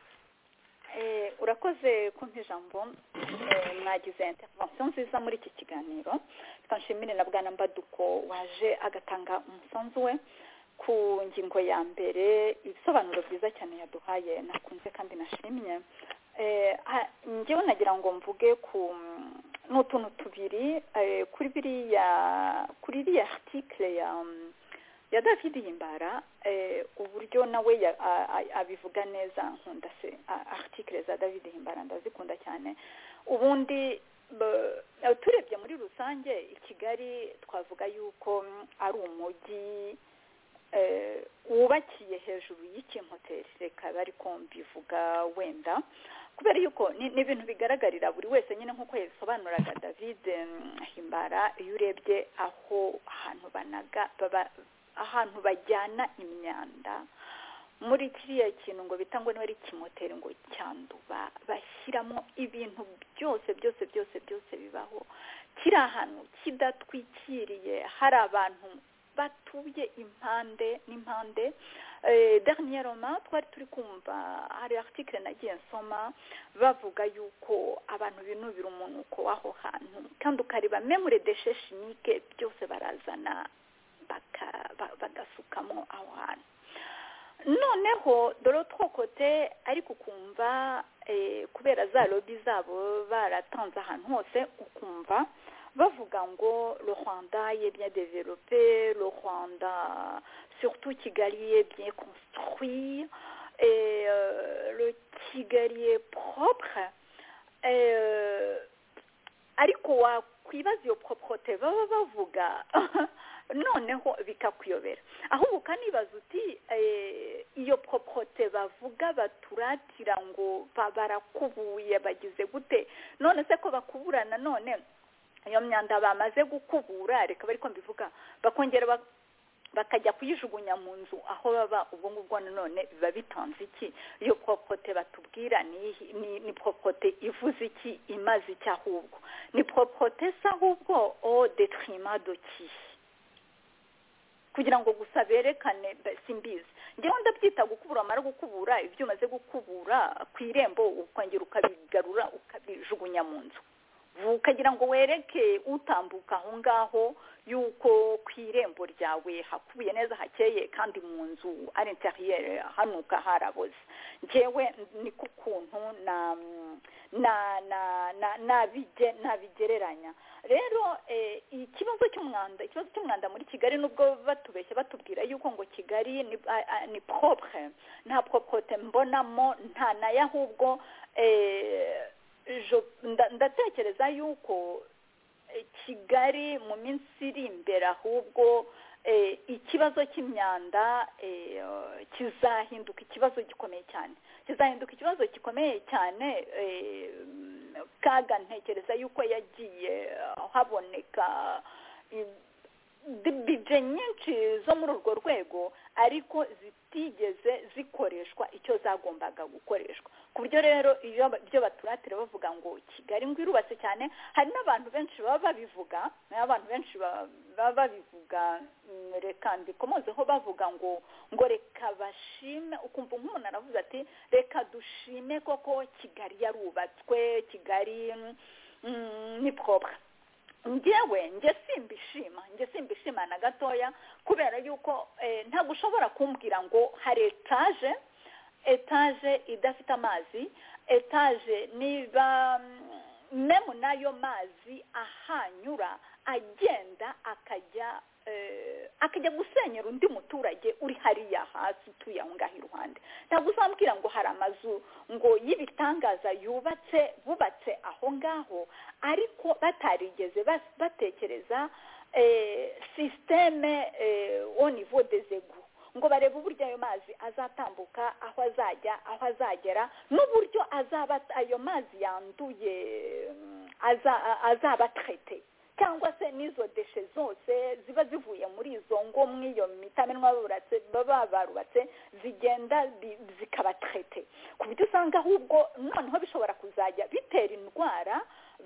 Urakoze kumpa ijambo. Mwagize intervention nziza muri iki kiganiro. Twanshimire na Bwana Mbaduko waje agatanga umusanzu we ku ngingo ya mbere, ibisobanuro byiza cyane yaduhaye nakunze kandi nashimye. Njyewe nagira ngo mvuge ku n'utuntu tubiri kuri iriya article ya David Himbara, uburyo nawe abivuga neza. Nkunda se article za David Himbara ndazikunda cyane. Ubundi turebye muri rusange i Kigali twavuga yuko ari umujyi wubakiye hejuru y'ikimoteri, reka bari ko mbivuga wenda kubera yuko ni ibintu bigaragarira buri wese nyine nk'uko yabisobanuraga David Himbara. Iyo urebye ahantu bajyana imyanda muri kiriya kintu ngo bita ngo niba ari ikimoteri ngo cyanduba, bashyiramo ibintu byose bibaho, kiri ahantu kidatwikiriye, hari abantu batuye impande n'impande. Dernièrement twari turi kumva hari article nagiye nsoma bavuga yuko abantu binubira umunuko w'aho hantu, kandi ukareba même les déchets chimiques byose barazana bagasukamo aho hantu. Noneho de l'autre côté ariko ukumva kubera za lobby zabo baratanze ahantu hose, ukumva bavuga ngo le Rwanda est bien développé, le Rwanda surtout Kigali est bien construit, et le Kigali est propre. Ariko wakwibaza iyo propreté baba bavuga noneho bikakuyobera, ahubwo ukanibaza uti iyo propreté bavuga baturatira ngo barakubuye bagize gute, none se ko bakuburana none iyo myanda bamaze gukubura, reka bari ko mbivuga, bakongera bakajya kuyijugunya mu nzu aho baba, ubwo ngubwo none biba bitanze iki? Iyo propreté batubwira ni propreté ivuze iki, imaze iki? Ahubwo ni propreté se ahubwo au détriment de qui? Kugira ngo gusa berekane simbizi. Njyewe ndabyita gukubura, amara gukubura ibyo umaze gukubura ku irembo ukongera ukabigarura ukabijugunya mu nzu, ukagira ngo wereke utambuka aho ngaho yuko ku irembo ryawe hakubiye neza hakeye, kandi mu nzu ari intérieur hanuka haraboze. Njyewe niko kuntu nabigereranya. Rero ikibazo cy'umwanda muri Kigali, nubwo batubeshya batubwira yuko ngo Kigali ni propre, nta propreté mbonamo, nta nayo, ahubwo ndatekereza yuko Kigali mu minsi iri imbere ahubwo ikibazo cy'imyanda kizahinduka ikibazo gikomeye cyane. Kaga ntekereza yuko yagiye haboneka bije nyinshi zo muri urwo rwego, ariko zitigeze zikoreshwa icyo zagombaga gukoreshwa. Ku buryo rero iyo byo baturatira bavuga ngo Kigali ngo irubatse cyane, hari n'abantu benshi baba babivuga, reka mbikomozeho, bavuga ngo reka bashime, ukumva nk'umuntu aravuze ati reka dushime koko Kigali yarubatswe, Kigali ni propre. Njye simbishima na gatoya, kubera yuko ntabwo ushobora kumbwira ngo hari etaje idafite amazi, etaje niba memu nayo mazi ahanyura agenda akajya gusenyera undi muturage uri hariya hasi utuye aho ngaho iruhande. Ntabwo uzambwira ngo hari amazu ngo y'ibitangaza bubatse aho ngaho, ariko batarigeze batekereza systeme au niveau des égouts, ngo barebe uburyo ayo mazi azatambuka, aho azagera, n'uburyo ayo mazi yanduye azaba traité, cyangwa se n'izo deshe zose ziba zivuye muri izo ngo mw'iyo mitamenwa baba barubatse zigenda zikabatrete ku buryo usanga ahubwo noneho bishobora kuzajya bitera indwara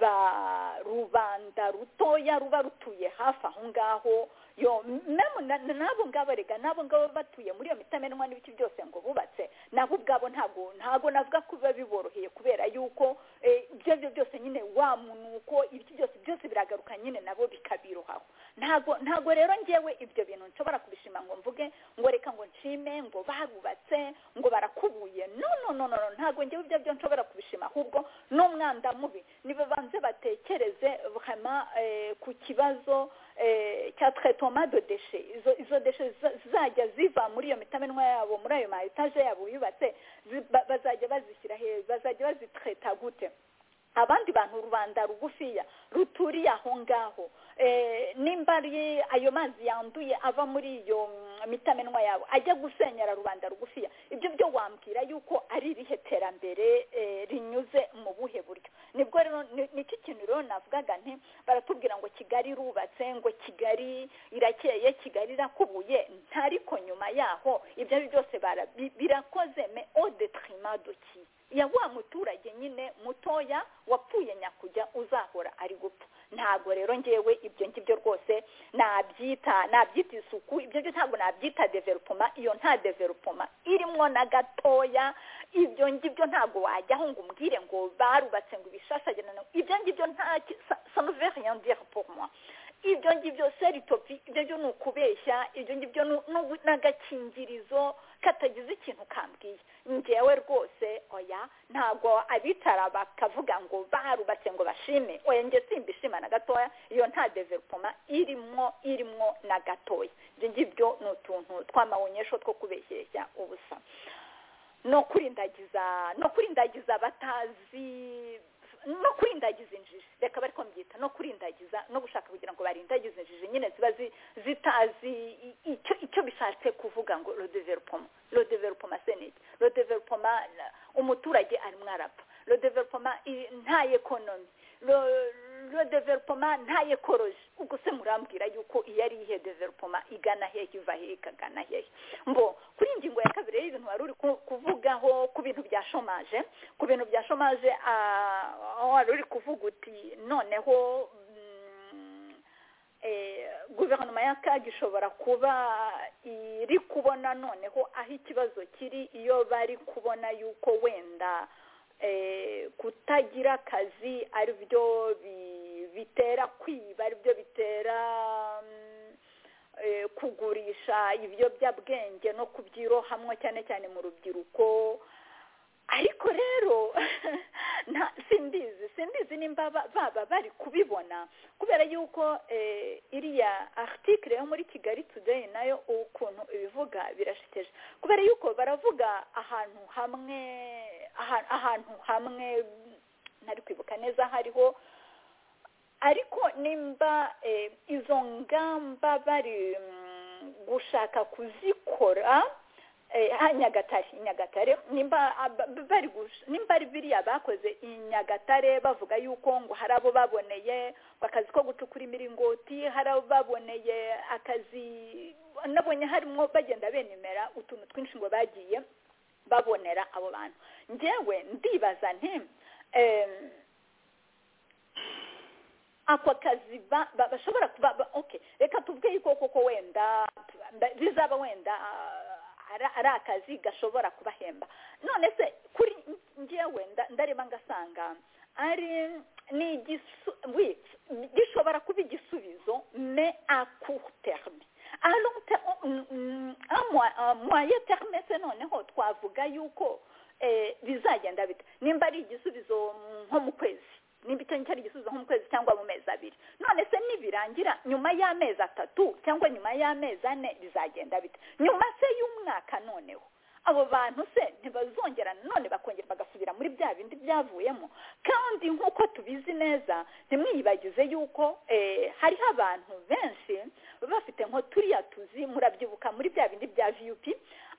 ba rubanda rutoya ruba rutuye hafi aho ngaho yo nabo ngabo rega nabo ngabo batuye muri iyo mitamenwa n'ibiki byose ngo bubatse nabo ubwabo ntago navuga ko biba biboroheye kubera yuko ibyo byose nyine wa munuko ibiki byose biragaruka nyine nabo bikabirohaho ntago rero ngewe ibyo bintu nshobora kubishima ngo mvuge ngo reka ngo nshime ngo barubatse ngo barakubuye no ntago ngewe ibyo byo nshobora kubishima ahubwo n'umwanda mubi niba banze batekereze vraiment ku kibazo cya traitement de déchets izo déchets zizajya ziva muri iyo mitamenwa yabo muri ayo ma etage yabo yubatse bazajya bazishyira he bazajya bazitreta gute abandi bantu rubanda rugufiya ruturiye aho ngaho nimba ari ayo mazi yanduye ava muri iyo mitamenwa yabo ajya gusenyera rubanda rugufiya ibyo byo wambwira yuko ari irihe terambere rinyuze mu buhe buryo nibwo rero niki kintu rero navugaga nti baratubwira ngo Kigali irubatse ngo Kigali irakeye Kigali irakubuye ntariko nyuma yaho ibyo byose birakoze me au détriment de qui ya wa muturage nyine mutoya wapfuye nyakujya uzahora ari gupfa ntago rero ngewe ibyo ngibyo rwose nabyita isuku ibyo byo ntago nabyita development iyo nta development irimo na gatoya ibyo ngibyo ntago wajyaho ngo umbwire ngo barubatse ngo ibishashagirana ibyo ngibyo nta ça ne veut rien dire pour moi ibyo ngibyo seritopi ibyo ni ukubeshya ibyo ngibyo n'agakingirizo katagize ikintu kambwiye ngewe rwose oya ntago abitara bakavuga ngo barubatse ngo bashime oya nge simbishima na gatoya iyo nta development irimo na gatoya ibyo ngibyo ni utuntu tw'amawunyesho two kubeshyeshya ubusa no kurindagiza batazi no kurindagiza injiji reka bari ko mbyita no kurindagiza no gushaka kugira ngo barindagize injiji nyine ziba zitazi icyo bishatse kuvuga ngo le développement c'est niki le développement umuturage ari mwarapfa le développement nta economy le développement nta ecology ubwo se murambwira yuko iyo ari ihe développement igana hehe iva hehe ikagana hehe mbo kuri ingingo ya kabiri y'ibintu wari uri kuvugaho ku bintu bya chômage aho wari uri kuvuga uti noneho guverinoma ya Kaga ishobora kuba iri kubona noneho aho ikibazo kiri iyo bari kubona yuko wenda kutagira akazi ari byo bitera kwiba ari byo bitera kugurisha ibiyobyabwenge no kubyirohamwe cyane cyane mu rubyiruko ariko rero simbizi nimba baba bari kubibona kubera yuko iriya article yo muri Kigali Today nayo ukuntu ibivuga birashiteje kubera yuko baravuga ahantu hamwe ntari kwibuka neza hariho ariko nimba izo ngamba bari gushaka kuzikora Nyagatare nimba ari biriya bakoze Nyagatare bavuga yuko ngo hari abo baboneye akazi ko gucukura imiringoti hari abo baboneye akazi nabonye harimo bagenda benimera utuntu twinshi ngo bagiye babonera abo bantu ngewe ndibaza nti ako kazi bashobora kuba okay reka tuvuge yuko koko wenda bizaba wenda ari akazi gashobora kubahemba none se kuri ngewe ndareba ngasanga ari gishobora kuba igisubizo mais à court terme à long terme à moyen terme se noneho twavuga yuko bizagenda bita nimba ari igisubizo nko mu kwezi nimba cyari igisubizo nko mu kwezi cyangwa mu mezi abiri none se nibirangira nyuma y'amezi 3 cyangwa nyuma y'amezi 4 bizagenda bita nyuma se y'umwaka noneho abo bantu se ntibazongera none bakongera bagasubira muri bya bindi byavuyemo kandi nk'uko tubizi neza ntimwiyibagize yuko hariho abantu benshi bafite nko turiya tuzi murabyibuka muri bya bindi bya VUP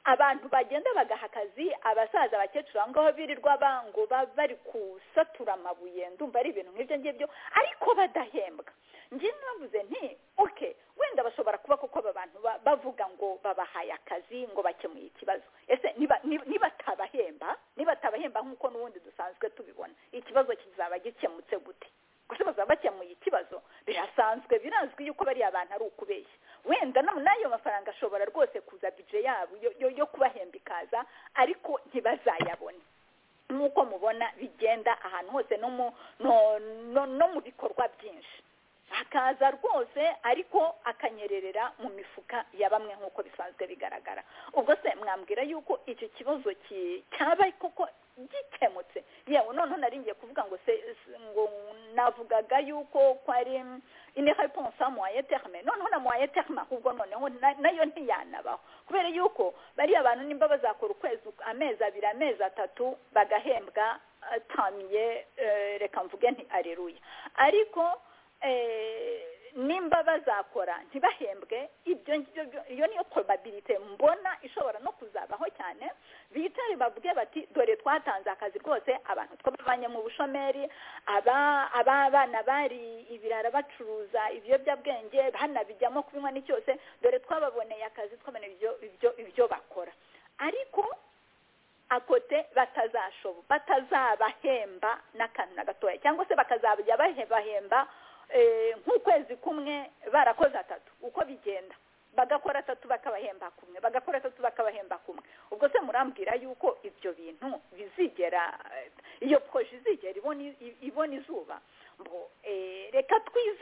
abantu bagenda bagaha akazi abasaza abakecuru aho ngaho birirwa ngo bari kusatura amabuye ndumva ari ibintu nk'ibyo ngibyo ariko badahembwa njye navuze nti okay wenda bashobora kuba kuko aba bantu bavuga ngo babahaye akazi ngo bakemuye ikibazo ese nibatabahemba nk'uko n'ubundi dusanzwe tubibona ikibazo kizaba gikemutse gute gusa bazaba bakemuye ikibazo birasanzwe birazwi yuko bari abantu ari ukubeshya wenda n'ayo mafaranga ashobora rwose kuza bije yabo yo kubahemba ikaza ariko ntibazayabone nk'uko mubona bigenda ahantu hose no mu bikorwa byinshi akaza rwose ariko akanyererera mu mifuka ya bamwe nk'uko bisanzwe bigaragara ubwo se mwambwira yuko icyo kibazo cyaba koko gikemutse yewe noneho nari ngiye kuvuga ngo navugaga yuko ko ari une réponse à moyen terme noneho na moyen terme ahubwo noneho nayo ntiyanabaho kubera yuko bari abantu nimba bazakora ukwezi amezi abiri amezi atatu bagahembwa tamiye reka mvuge nti aleluya ariko nimba bazakora ntibahembwe iyo niyo probability mbona ishobora no kuzabaho cyane bitari bavuge bati dore twatanze akazi rwose abantu twabavanye mu bushomeri abana bari ibirara bacuruza ibiyobyabwenge banabijyamo kubinywa n'icyose dore twababoneye akazi twabona ibyo bakora ariko akote batazabahemba n'akantu na gatoya cyangwa se bakazabajya bahemba nk'ukwezi kumwe barakoze atatu uko bigenda bagakora atatu bakabahemba kumwe bagakora atatu bakabahemba kumwe ubwo se murambwira yuko ibyo bintu bizigera iyo proje izigera ibona izuba reka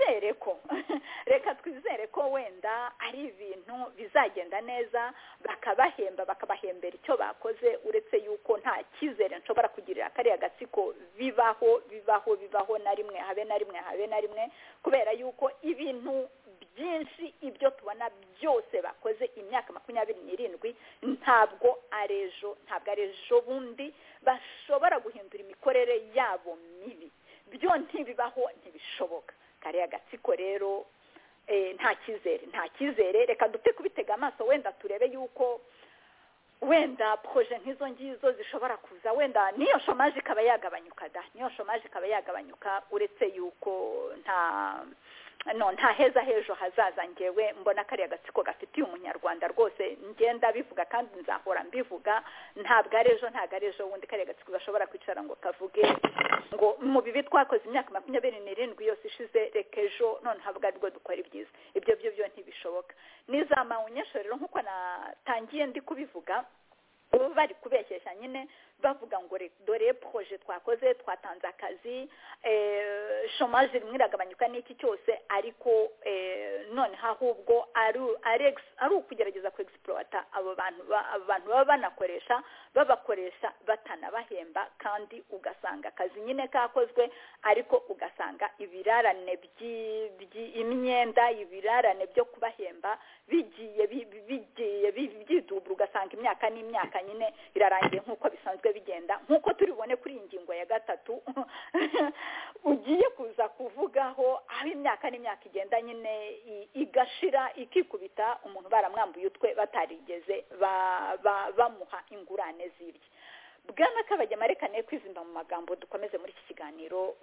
twizere ko wenda ari ibintu bizagenda neza bakabahembera icyo bakoze uretse yuko nta cyizere nshobora kugirira kariya gatsiko bibaho na rimwe habe na rimwe kubera yuko ibintu byinshi ibyo tubona byose bakoze imyaka 27 ntabwo ari ejo bundi bashobora guhindura imikorere yabo mibi byo ntibibaho ntibishoboka kariya gatsiko rero nta cyizere reka dupfe kubitega amaso wenda turebe yuko wenda proje nk'izo ngizo zishobora kuza wenda niyo shomaje ikaba yagabanyuka uretse yuko nta heza hejo hazaza ngewe mbona kariya gatsiko gafitiye umunyarwanda rwose ngenda bivuga kandi nzahora mbivuga ntabwo ari ejo wundi kariya gatsiko gashobora kwicara ngo kavuge ngo mu bibi twakoze imyaka 27 yose ishize reka ejo none ntabwo aribwo dukora ibyiza ibyo byo ntibishoboka nizamawunyesho rero nk'uko natangiye ndi kubivuga bari kubeshyeshya nyine bavuga ngo dore proje twakoze twatanze akazi chômage rimwe iragabanyuka n'iki cyose ariko none ahubwo ari ukugerageza ku exploiter abo bantu baba banakoresha babakoresha batanabahemba kandi ugasanga akazi nyine kakozwe ariko ugasanga ibirarane imyenda ibirarane byo kubahemba bigiye byidubura ugasanga imyaka n'imyaka nyine irarangiye nk'uko bisanzwe bigenda nk'uko turibone kuri iyi ngingo ya gatatu ugiye kuza kuvugaho aho imyaka n'imyaka igenda nyine igashira ikikubita umuntu baramwambuye utwe batarigeze bamuha ingurane zibye bwana Kabagema reka ne kwizimba mu magambo dukomeze muri iki kiganiro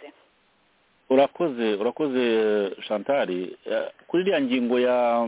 urakoze Chantal kuri iriya ngingo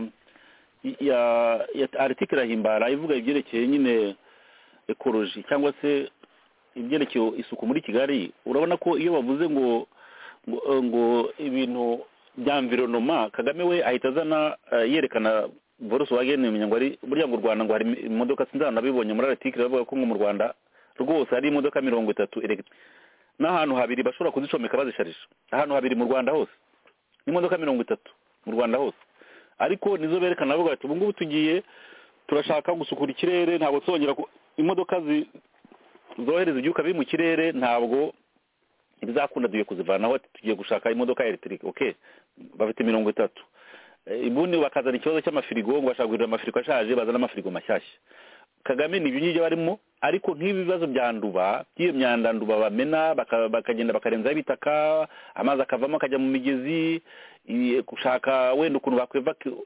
ya article himbara ivuga ibyerekeye nyine ekoloji cyangwa se ibyerekeye isuku muri Kigali urabona ko iyo bavuze ngo ibintu bya environnement Kagame we ahita azana yerekana Volkswagen menya ngo ari burya ngo Rwanda ngo hari imodoka sinzana nabibonye muri article bavuga ko mu Rwanda rwose hari imodoka 30 n'ahantu habiri bashobora kuzicomeka bazisharisha ahantu habiri mu Rwanda hose n'imodoka 30 mu Rwanda hose ariko nizo berekana bavuga ati ubungubu tugiye turashaka gusukura ikirere ntabwo tuzongera imodoka zohereza ibyuka biri mu kirere ntabwo bizakunda duye kuzivanaho tugiye gushaka imodoka electric okay bafite 30 ibundi bakazana ikibazo cy'amafirigo ngo bashaka kugura amafirigo ashaje bazana amafirigo mashyashya Kagame ni ibyo barimo ariko nk'ibibazo bya nduba by'iyo myanda nduba bamena bakagenda bakarenza ibitaka amazi akavamo akajya mu migezi gushaka wenda ukuntu bakweva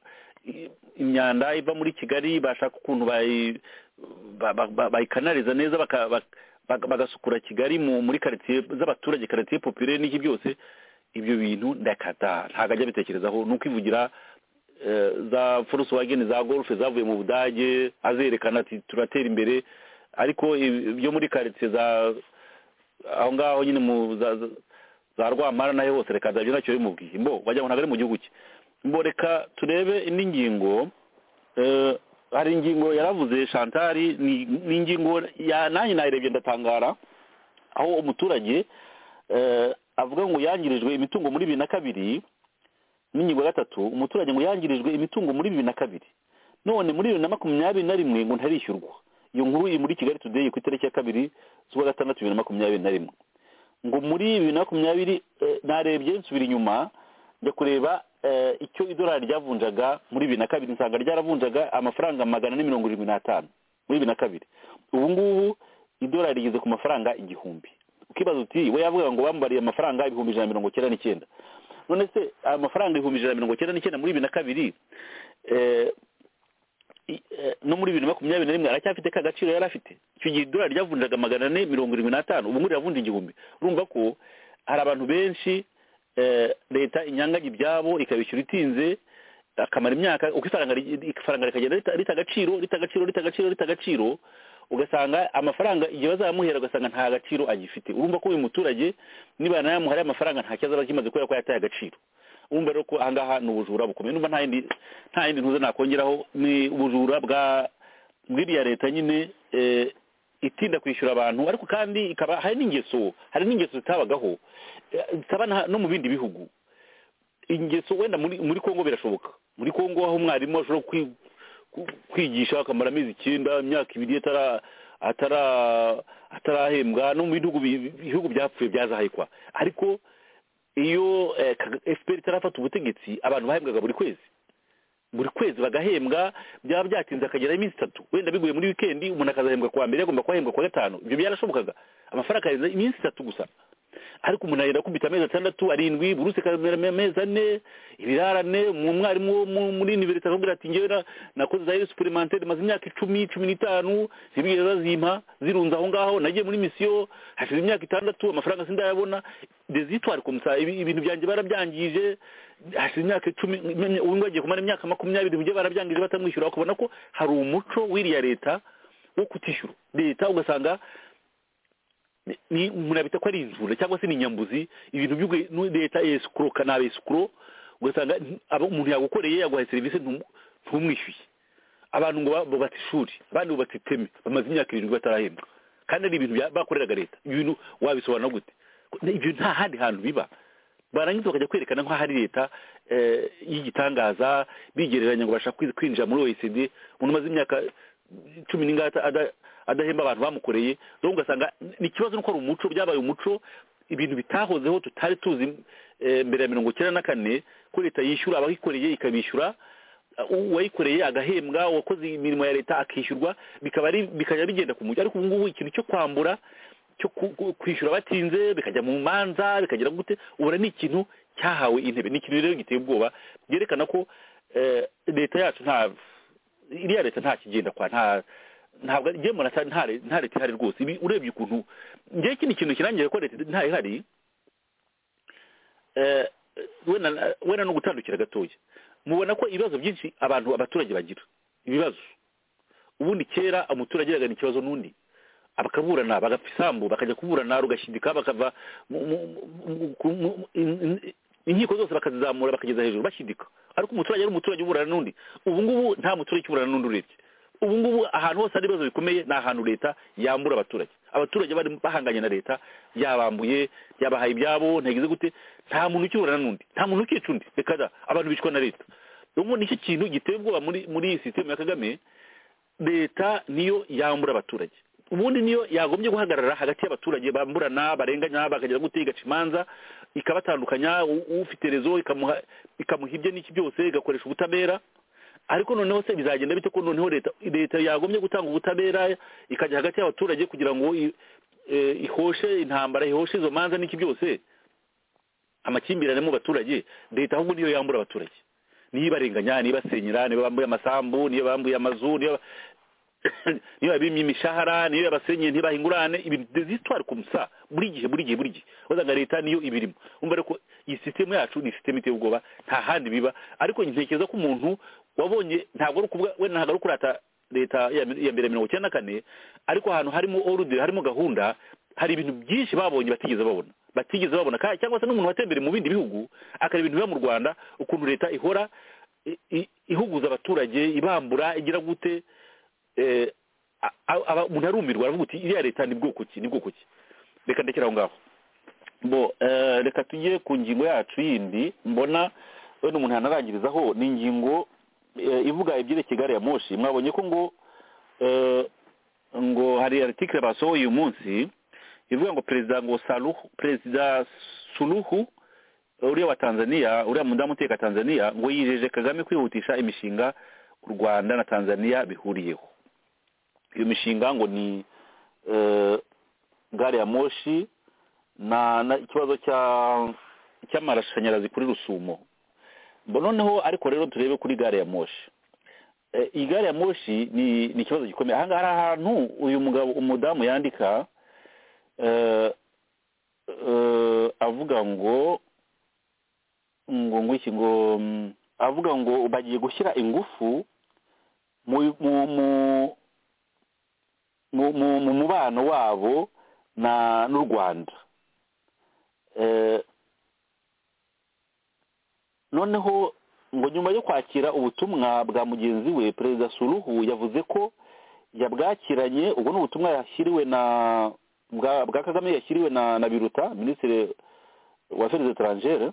imyanda iva muri Kigali bashaka ukuntu bayikanariza neza bagasukura Kigali muri quartier z'abaturage, quartier populaire n'iki byose, ibyo bintu ndakata ntago ajya bitekerezaho. Nuko ivugira za Volkswagen za Golf zavuye mu Budage azerekana ati turatera imbere, ariko ibyo muri quartier za aho ngaho nyine mu za Rwamara nayo hose reka zabyo nacyo bimubwiye mbo wajya ngo ntagare mu gihugu cye. Mbo reka turebe indi ngingo. Hari ingingo yaravuze Chantal, ni ingingo nanjye nayirebye ndatangara, aho umuturage avuga ngo yangirijwe imitungo muri 2002. N'ingingo ya 3 umuturage ngo yangirijwe imitungo muri 2002, none muri 2021 ngo ntarishyurwa. Iyo nkuru iri muri Kigali Today ku itariki ya 2 z'ukwa gatandatu 2021. Ngo muri 2020 narebye nsubira inyuma njya kureba icyo idolari ryavunjaga muri 2002, nsanga ryaravunjaga amafaranga 475 muri 2002. Ubu ngubu idolari rigeze ku mafaranga 1000. Ukibaza uti we yavuga ngo bambariye amafaranga 1199, none se amafaranga 1199 muri 2002 no muri 2021 aracyafite ka gaciro yari afite? Icyo gihe idolari ryavunjaga 475, ubu nguri ravunja 1000. Urumva ko hari abantu benshi leta inyanganye ibyabo ikabishyura itinze, akamara imyaka uko ifaranga rikagenda ritagaciro, ugasanga amafaranga igihe bazamuhera ugasanga nta gaciro agifite. Urumva ko uyu muturage niba nayamuhari amafaranga nta cyaza bakimeze kubera ko yataye agaciro. Urumva rero ko ahangaha ni ubujura bukomeye. Numva nta yindi ntuze nakongeraho, ni ubujura bw'iriya leta nyine itinda kwishyura abantu, ariko kandi ikaba hari n'ingeso zitabagaho zitaba no mu bindi bihugu. Ingeso wenda muri Kongo birashoboka. Muri Kongo aho umwarimu ashobora kwigisha akamara amezi 9 imyaka 2 atarahembwa, no mu bihugu byapfuye byazahayikwa. Ariko iyo FPR itarafata ubutegetsi abantu bahembwaga buri kwezi bagahembwa, byaba byatinze akagera iminsi 3, wenda biguye muri weekend umuntu akazahembwa kwa mbere agomba kwahembwa kwa 5. Ibyo byarashobokaga, amafaranga akaza iminsi 3 gusa. Ariko umuntu ayenda kubita amezi 6 7 buruse kamera amezi 4 ibirarane. Umwarimu muri university akubwira ati ngewe nakoze zaire supplémentaire maze imyaka 10 15 zibigeza zimpa zirunza aho ngaho, nagiye muri mission hashize imyaka 6 amafaranga sindayabona, desitware komsa ibintu byanje barabyangije, hashize imyaka 10 ubu ngagiye kumara imyaka 20 bije barabyangije batamwishyura. Ukubona ko hari umuco w'iriya leta wo kutishyura leta, ugasanga ni murabita ko ari inzura cyangwa se ni nyambuzi. Ibintu by'uko leta escroka nabe escro, ugasanga umuntu yagukoreye yaguhaye service ntumwishyuye. Abantu ngo bubatse ishuri, abandi bubatse iteme, bamaze imyaka 7 batarahembwa, kandi ari ibintu bakoreraga leta. Ibintu wabisobanura gute? Ibyo nta handi hantu biba. Barangiza bakajya kwerekana nko hari leta y'igitangaza, bigereranya ngo bashaka kwinjira muri OECD. Umuntu maze imyaka 10 adahemba abantu bamukoreye. Rero ugasanga ni kibazo nuko ari umuco, byabaye umuco, ibintu bitahozeho tutari tuzi mbere ya 1994 ko leta yishyura abahikoreye ikabishyura, uwayikoreye agahembwa, wakoze imirimo ya leta akishyurwa, bikajya bigenda ku mujyi. Ariko ubu ngubu ikintu cyo kwambura, cyo kwishyura batinze, bikajya mu manza, bikagira gute, ubura ni ikintu cyahawe intebe. Ni ikintu rero giteye ubwoba, byerekana ko leta yacu iriya leta nta kigenda kwa ntabwo ngiye mbona nta leta ihari rwose. Urebye ukuntu ngiye ikindi kintu kirangiye ko leta nta ihari, wena no gutandukira gatoya, mubona ko ibibazo byinshi abaturage bagira ibibazo. Ubundi kera umuturage yagana ikibazo n'undi abakaburana, bagapfa isambu, bakajya kuburana rugashidika, bakava inkiko zose bakazizamura bakageza hejuru bashidika. Ariko umuturage ari umuturage uburana n'undi. Ubu ngubu nta muturage uburana n'undi urebye. Ubu ngubu ahantu hose ari ibibazo bikomeye ni ahantu leta yambura abaturage bari bahanganye na leta, yabambuye, yabahaye ibyabo, ntagize gute, nta muntu ukiburana n'undi, nta muntu ukica undi, reka abantu bicwa na leta. Ubwo nicyo kintu giteye ubwoba muri iyi system ya Kagame. Leta niyo yambura abaturage. Ubundi niyo yagombye guhagarara hagati y'abaturage bamburana, barenganya, bakagira gute, igaca imanza, ikabatandukanya, ufite rezo ikamuhibye n'iki byose, igakoresha ubutabera. Ariko noneho se bizagenda bite ko noneho leta yagombye gutanga ubutabera ikajya hagati y'abaturage kugira ngo ihoshe intambara, ihoshe izo manza n'iki byose, amakimbirane mu baturage? Leta ahubwo niyo yambura abaturage, niba barenganya niba basenyera niba bambuye amasambu niba bambuye amazu niba bimye imishahara niba basenye ntibahingurane ibintu zitwara kumsa buri gihe wazanga leta niyo ibirimo umva reko iyi system yacu ni system iteye ubwoba nta handi biba ariko ntekereza ko umuntu wabonye ntabwo ari kuvuga we ntabwo ari kurata leta ya mbere 1994 ariko ahantu harimo order harimo gahunda hari ibintu byinshi babonye batigeze babona cyangwa se n'umuntu watembere mu bindi bihugu akari ibintu biba mu Rwanda ukuntu leta ihora ihuguza abaturage ibambura igira gute umuntu arumirwa aravuga uti iriya leta ni bwoko ki reka ndekera aho ngaho reka tujye ku ngingo yacu yindi mbona wenda umuntu yanarangirizaho ni ingingo ivuga ibyerekeye gare ya moshi mwabonye ko ngo hari article basohoye uyu munsi ivuga ngo perezida Suluhu uriya wa Tanzania uriya mudamu uteka Tanzania ngo yijeje Kagame kwihutisha imishinga u Rwanda na Tanzania bihuriyeho iyo mishinga ngo ni gare ya moshi na ikibazo cy'amashanyarazi kuri Rusumo noneho ariko rero turebe kuri gare ya moshi iyi gare ya moshi ni ikibazo gikomeye aha ngaha ahantu uyu mugabo umudamu yandika avuga ngo avuga ngo bagiye gushyira ingufu mu mubano wabo n'u Rwanda noneho ngo nyuma yo kwakira ubutumwa bwa mugenzi we perezida Suluhu yavuze ko yabwakiranye ubwo ni ubutumwa yashyiriwe na bwa Kagame yashyiriwe na Biruta minisitiri wa Affaires étrangères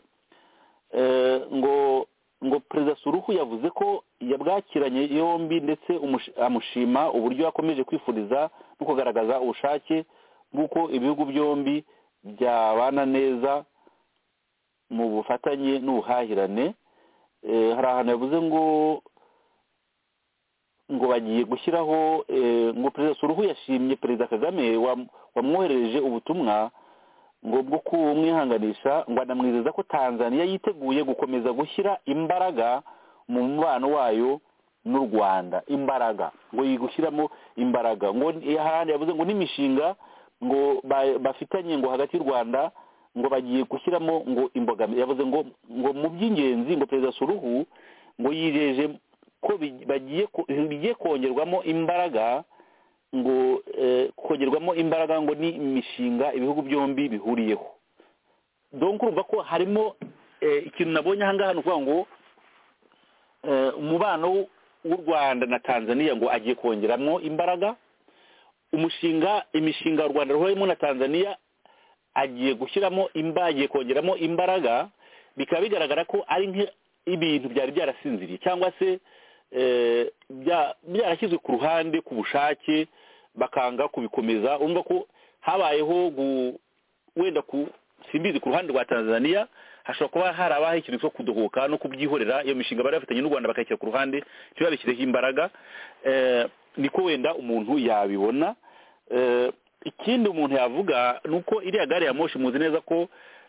ngo perezida Suluhu yavuze ko yabwakiranye yombi ndetse amushima uburyo yakomeje kwifuriza no kugaragaza ubushake bw'uko ibihugu byombi byabana neza mu bufatanye n'ubuhahirane hari ahantu yavuze ngo bagiye gushyiraho ngo perezida Suluhu yashimye perezida Kagame wamwoherereje ubutumwa ngo bwo kumwihanganisha ngo anamwizeza ko Tanzania yiteguye gukomeza gushyira imbaraga mu mubano wayo n'u Rwanda imbaraga ngo yigushyiramo imbaraga ngo ahandi yavuze ngo n'imishinga ngo bafitanye ngo hagati y'u Rwanda ngo bagiye gushyiramo ngo imbogamizi yavuze ngo mu by'ingenzi ngo perezida Suluhu ngo yijeje ko bigiye kongerwamo imbaraga ngo kongerwamo imbaraga ngo ni imishinga ibihugu byombi bihuriyeho donc urumva ko harimo ikintu nabonye aha ngaha nukuvuga ngo umubano w'u Rwanda na Tanzania ngo agiye kongeramo imbaraga imishinga u Rwanda ruhuriyemo na Tanzania agiye gushyiramo agiye kongeramo imbaraga bikaba bigaragara ko ari ibintu byari byarasinziriye cyangwa se byarashyizwe ku ruhande ku bushake bakanga kubikomeza urumva ko habayeho wenda simbizi ku ruhande rwa Tanzania hashobora kuba harabaho ikintu cyo kudohoka no kubyihorera iyo mishinga bari bafitanye n'u Rwanda bakayishyira ku ruhande ntibabishyireho imbaraga niko wenda umuntu yabibona ikindi umuntu yavuga ni uko iriya gare ya moshi muzi neza ko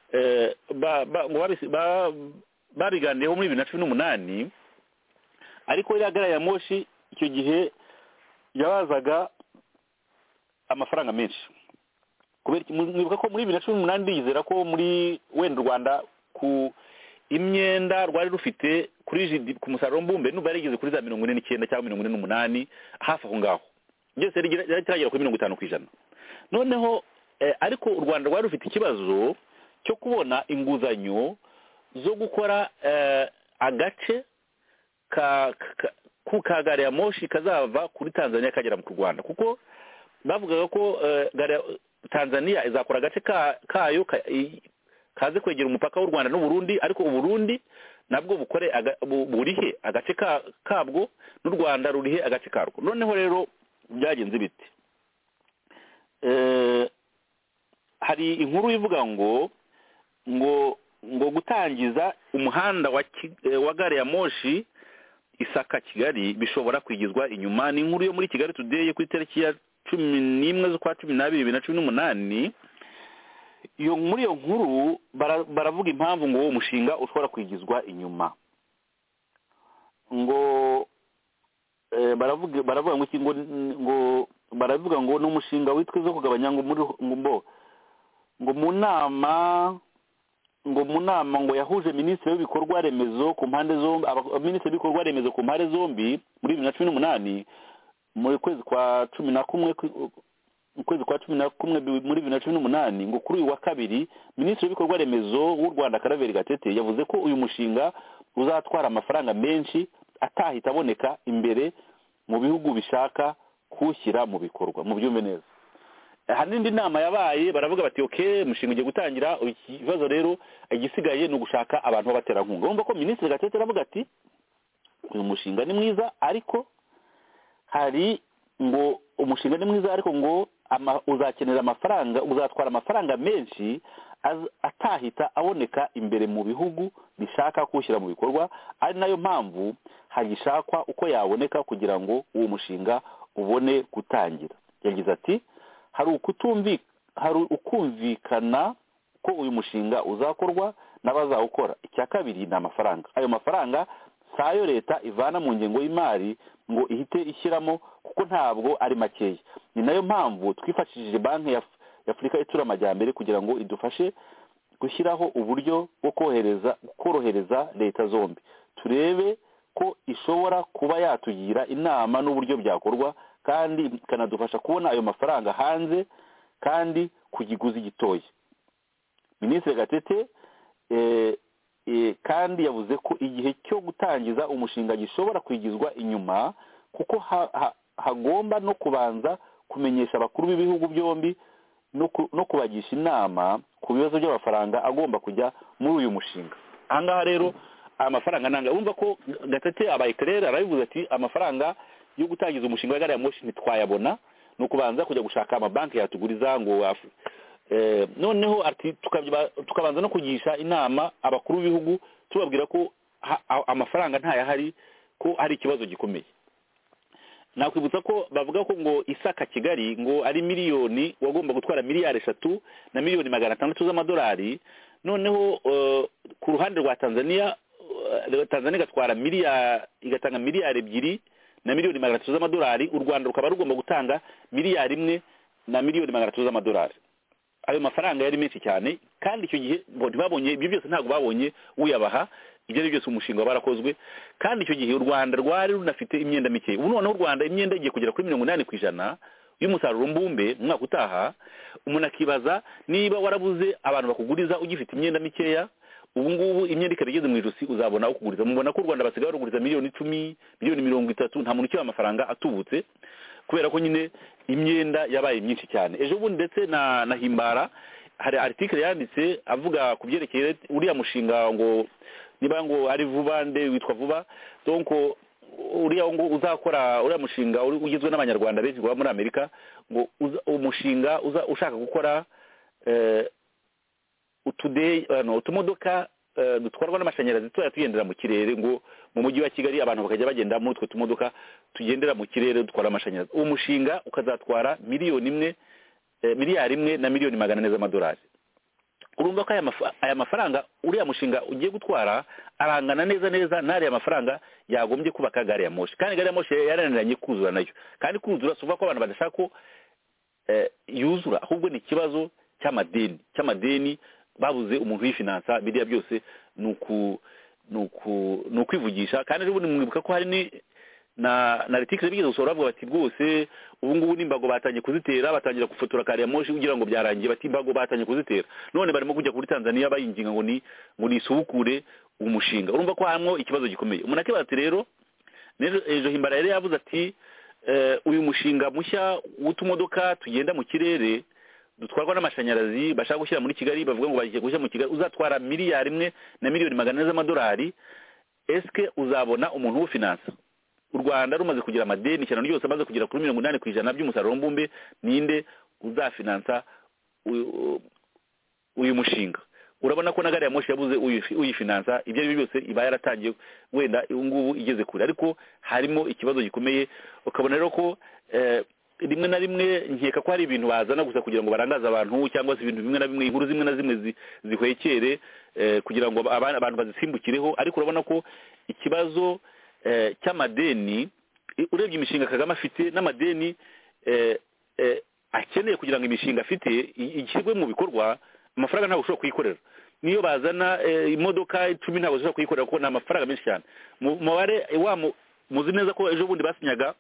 babiganiyeho muri 2018 ariko iriya gare ya moshi icyo gihe yabazaga amafaranga menshi mwibuka ko muri 2018 ndizera ko muri wenda u Rwanda ku imyenda rwari rufite kuri ku musaruro mbumbe n'ubu yarigeze kuri za 49 cyangwa 48 hafi aho ngaho byose yaragera kuri 50%. Noneho ariko u Rwanda rwari rufite ikibazo cyo kubona inguzanyo zo gukora agace ku gare ya moshi kazava kuri Tanzania kagera mu Rwanda kuko bavugaga ko Tanzania izakora agace kayo kaze kwegera umupaka w'u Rwanda n'u Burundi ariko u Burundi nabwo bukore burihe agace kabwo n'u Rwanda rurihe agace karwo. Noneho rero byagenze bite hari inkuru ivuga ngo gutangiza umuhanda wa gare ya moshi Isaka Kigali bishobora kwigizwa inyuma. Ni inkuru yo muri Kigali Today kuri tariki ya 11 z'ukwa 12 2018. Iyo muri iyo nkuru baravuga impamvu ngo uwo mushinga ushobora kwigizwa inyuma. ngo baravuga ngo baravuga ngo ni umushinga witwa zo kugabanya ngo mu nama ngo yahuje minisitiri w'ibikorwa remezo ku mpande zombi minisitiri w'ibikorwa remezo ku mpande zombi muri 2018 mu kwezi kwa 11 muri 2018 ngo kuri uyu wa kabiri minisitiri w'ibikorwa remezo w'u Rwanda Karaveri Gatete yavuze ko uyu mushinga uzatwara amafaranga menshi atahita aboneka imbere mu bihugu bishaka kuwushyira mu bikorwa mu byumve neza. Aha n'indi nama yabaye baravuga bati okay umushinga ugiye gutangira, ikibazo rero igisigaye ni ugushaka abantu b'abaterankunga. Urumva ko minisitiri Gatete aravuga ati uyu mushinga ni mwiza ariko hari ngo umushinga ni mwiza ariko ngo uzakenera amafaranga, uzatwara amafaranga menshi atahita aboneka imbere mu bihugu bishaka kuwushyira mu bikorwa, ari nayo mpamvu hagishakwa uko yaboneka kugira ngo uwo mushinga ubone gutangira. Yagize ati hari ukumvikana ko uyu mushinga uzakorwa n'abazawukora. Icya kabiri ni amafaranga. Ayo mafaranga sayo leta ivana mu ngengo y'imari ngo ihite ishyiramo kuko ntabwo ari makeya. Ni nayo mpamvu twifashishije banki ya Afurika itsura amajyambere kugira ngo idufashe gushyiraho uburyo bwo korohereza leta zombi, turebe ko ishobora kuba yatugira inama n'uburyo byakorwa kandi ikanadufasha kubona ayo mafaranga hanze kandi ku kiguzi gitoya. Minisitiri Gatete kandi yavuze ko igihe cyo gutangiza umushinga gishobora kwigizwa inyuma kuko hagomba no kubanza kumenyesha abakuru b'ibihugu byombi no kubagisha inama ku bibazo by'amafaranga agomba kujya muri uyu mushinga. Ahangaha rero amafaranga nanga urumva ko Gatete abaye clair arabivuze ati amafaranga yo gutangiza umushinga wa gari ya moshi ntitwayabona, no kubanza kujya gushaka amabanki yatuguriza ngo noneho ati tukabanza no kugisha inama abakuru b'ibihugu tubabwira ko amafaranga ntayahari, ko ari ikibazo gikomeye. Nakwibutsa ko bavuga ko ngo Isaka Kigali ngo ari miliyoni wagomba gutwara miliyari 3 na miliyoni 600 z'amadolari, noneho ku ruhande rwa Tanzania igatwara igatanga miliyari 2 na miliyoni 300 z'amadolari, u Rwanda rukaba rugomba gutanga miliyari 1 na miliyoni 300 z'amadolari. Ayo mafaranga yari menshi cyane kandi icyo gihe ntibabonye ibyo byose, ntabwo babonye uyabaha. Ibyo ari byose umushinga barakozwe kandi icyo gihe u Rwanda rwari runafite imyenda mike. Ubu noneho u Rwanda imyenda igiye kugera kuri 80% y'umusaruro mbumbe mu mwaka utaha. Umuntu akibaza niba warabuze abantu bakuguriza ugifite imyenda mikeya, ubu ngubu imyenda ikabigeze mu ijosi uzabona aho kuguriza. Mubona ko u Rwanda basigaye baruguriza miliyoni 10 miliyoni 30, nta muntu ukiba amafaranga atubutse kubera ko nyine imyenda yabaye myinshi cyane. Ejo bundi ndetse na Himbara hari article yanditse avuga ku byerekeye uriya mushinga ngo niba ngo ari vuba nde witwa vuba, donc uriya ngo uzakora uriya mushinga ugizwe n'abanyarwanda benshi baba muri Amerika, ngo umushinga ushaka gukora utumodoka dutwarwa n'amashanyarazi tugendera mu kirere, ngo mu mujyi wa Kigali abantu bakajya bagenda muri utwo tumodoka tugendera mu kirere dutwara amashanyarazi. Uwo mushinga ukazatwara miliyari 1 na miliyoni 400 z'amadolari. Urumva ko aya mafaranga uriya mushinga ugiye gutwara arangana neza n'ariya mafaranga yagombye kubaka gari ya moshi, kandi gari ya moshi yaraniranye kuzura nayo, kandi kuzura suva ko abantu badashaka ko yuzura, ahubwo ni ikibazo cy'amadeni babuze umuntu wifinansa. Biriya byose nukwivugisha. Kandi rero mwibuka ko hari na article bigeze gusohora bavuga bati rwose ubu ngubu n'imbago batangiye kuzitera, batangira gufotora kare ya moshi kugira ngo byarangiye, bati imbago batangiye kuzitera, none barimo kujya kuri Tanzania bayinginga ngo ni isubukure umushinga. Urumva ko hamwe ikibazo gikomeye. Umuntu akibaza ati rero ejo Himbara yari yavuze ati uyu mushinga mushya w'utumodoka tugenda mu kirere dutwarwa n'amashanyarazi bashaka gushyira muri Kigali, bavuga ngo bagiye gushyira mu Kigali uzatwara miliyari 1 na miliyoni 400 z'amadolari. Eske uzabona umuntu w'ufinansa? U Rwanda rumaze kugira amadeni cyane ryose amaze kugira kuri 80% by'umusaruro mbumbe, ninde uzafinansa uyu mushinga? Urabona ko na gari ya moshi yabuze uyifinansa. Ibyo ari byose iba yaratangiye wenda ngubu igeze kure, ariko harimo ikibazo gikomeye. Ukabona rero ko rimwe na rimwe nkeka ko hari ibintu bazana gusa kugira ngo barangaze abantu, cyangwa se ibintu bimwe na bimwe, inkuru zimwe na zimwe zihwekere kugira ngo abantu bazisimbukireho. Ariko urabona ko ikibazo cy'amadeni, urebye imishinga Kagame afite n'amadeni akeneye kugira ngo imishinga afite ishyirwe mu bikorwa, amafaranga ntabwo ushobora kuyikorera. Niyo bazana imodoka 10 ntabwo ushobora kuyikorera kuko ni amafaranga menshi cyane. Mubare muzi neza ko ejo bundi basinyaga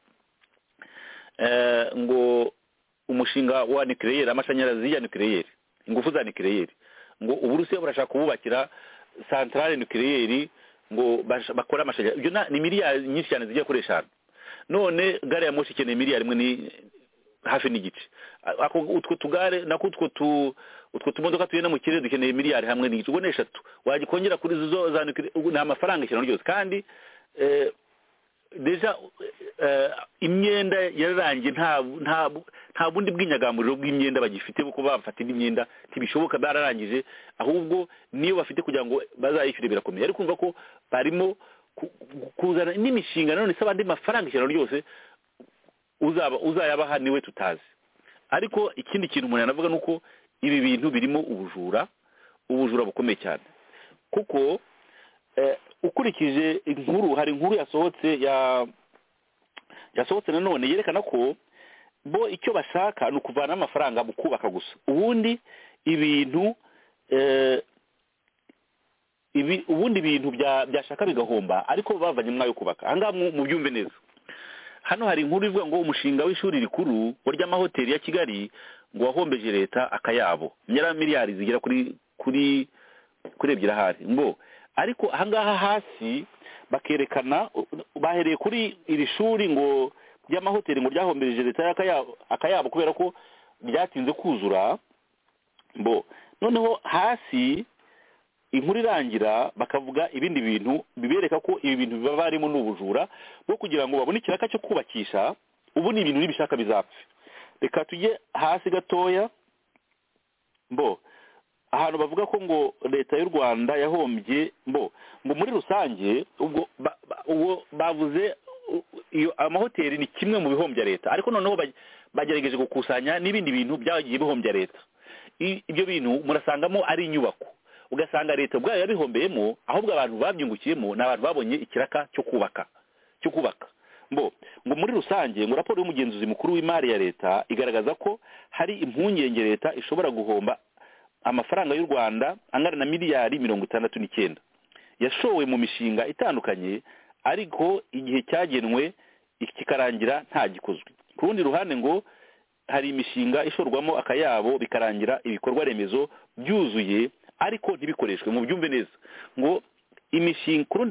ngo umushinga wa nucleaire, amashanyarazi ya nucleaire, ingufu za nucleaire, ngo Uburusiya burashaka kububakira centrale nucleaire ngo bakora amashanyarazi. Ibyo ni miliyari nyinshi cyane zigiye kuri 5. none gare ya moshi ikeneye miliyari imwe ni hafi n'igice. Utwo tugare nako utwo tumodoka tuyena mu kirere dukeneye miliyari hamwe n'igice, ubwo 3 wagikongera kuri zo za ni amafaranga cyane ryose. Kandi deja imyenda yararangiye, nta bundi bw'inyagamburiro bw'imyenda bagifite kuko bafatira imyenda ntibishoboka, bararangije. Ahubwo niyo bafite kugira ngo bazayishyure birakomeye. Ariko kumva ko barimo kuzana n'imishinga none se abandi mafaranga cyane ryose uzayabaha niwe tutazi. Ariko ikindi kintu umuntu yanavuga nuko ibi bintu birimo ubujura bukomeye cyane, kuko ukurikije inkuru, hari inkuru yasohotse nanone yerekana ko bo icyo bashaka ni ukuvana amafaranga mu kubaka gusa, ubundi ibintu byashaka bigahomba, ariko bavanye mwayo kubaka. Ahangaha mu byumve neza, hano hari inkuru ivuga ngo umushinga w'ishuri rikuru ry'amahoteli ya Kigali ngo wahombeje leta akayabo miliyari zigera kuri 2 ahari ngo. Ariko ahangaha hasi bakerekana, bahereye kuri iri shuri ngo ry'amahoteli ngo ryahombeje leta akayabo kubera ko byatinze kuzura mbo. Noneho hasi inkuru irangira bakavuga ibindi bintu bibereka ko ibi bintu biba barimo n'ubujura bwo kugira ngo babone ikiraka cyo kubakisha. Ubu ni ibintu nibishaka bizapfa. Reka tujye hasi gatoya mbo, ahantu bavuga ko ngo leta y'u Rwanda yahombye ngo muri rusange. Ubwo bavuze iyo amahoteli ni kimwe mu bihombya leta, ariko noneho bagerageje gukusanya n'ibindi bintu byagiye bihombya leta. Ibyo bintu murasangamo ari inyubako, ugasanga leta ubwayo yabihombeyemo, ahubwo abantu babyungukiyemo ni abantu babonye ikiraka cyo kubaka ngo muri rusange. Ngo raporo y'umugenzuzi mukuru w'imari ya leta igaragaza ko hari impungenge leta ishobora guhomba amafaranga y'u Rwanda angana na miliyari 69 yashowe mu mishinga itandukanye, ariko igihe cyagenwe kikarangira nta gikozwe. Ku rundi ruhande ngo hari imishinga ishorwamo akayabo bikarangira ibikorwa remezo byuzuye ariko ntibikoreshwe. Mu byumve neza ngo imishinga ku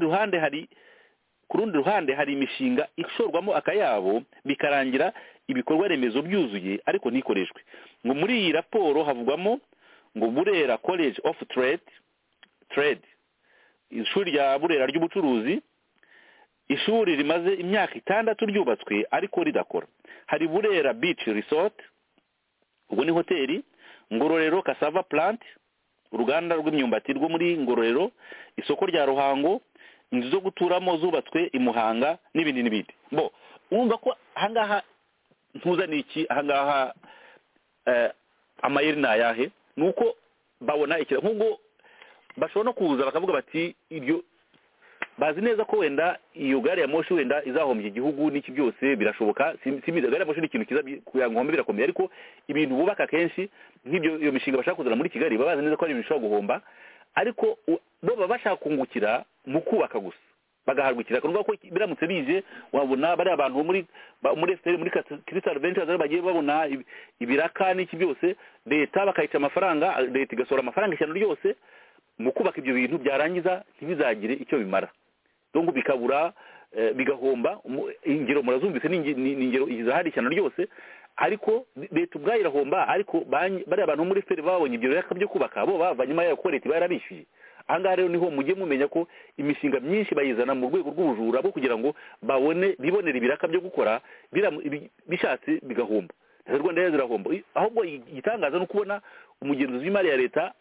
rundi ruhande hari imishinga ishorwamo akayabo bikarangira ibikorwa remezo byuzuye ariko ntikoreshwe. Ngo muri iyi raporo havugwamo ngo Burera College of Trade, ishuri rya Burera ry'ubucuruzi, ishuri rimaze imyaka 6 ryubatswe ariko ridakora. Hari Burera Beach Resort, ubwo ni hoteli, Ngororero Cassava Plant, uruganda rw'imyumbati rwo muri Ngororero, isoko rya Ruhango, inzu zo guturamo zubatswe i Muhanga n'ibindi. Bo umva ko ahangaha ntuza niki, ahangaha amayeri nayahe nuko babona ikira nk'ubwo bashobora no kuza bakavuga bati ibyo bazi neza ko wenda iyo gare ya moshi wenda izahombye igihugu n'iki byose birashoboka. Simiza gare ya moshi ni ikintu kiza kuyangombe birakomeye, ariko ibintu bubaka kenshi nk'ibyo iyo mishinga bashaka kuzana muri Kigali babazi neza ko ari ibintu bishobora guhomba, ariko bo baba bashaka kungukira mu kubaka gusa, bagaharwikira. Kuvuga ko biramutse bije wabona bari abantu muri Crystal Ventures bagiye babona ibiraka n'iki byose, leta bakayica amafaranga, leta igasora amafaranga cyane ryose mu kubaka ibyo bintu, byarangiza ntibizagire icyo bimara, donc bikabura bigahomba. Ingero murazumvise ni ingero izahari cyane ryose, ariko leta ubwayo irahomba, ariko bari abantu muri feri babonye ibyo biraka byo kubaka bo bavanyuma yayo ko leta barabishyuye. Ahangaha rero niho mujye mumenya ko imishinga myinshi bayizana mu rwego rw'ubujura bwo kugira ngo bibonere ibiraka byo gukora, bishatse bigahomba. Leta y'u Rwanda zirahomba. Ahubwo igitangaza no kubona umugenzuzi w'imari ya leta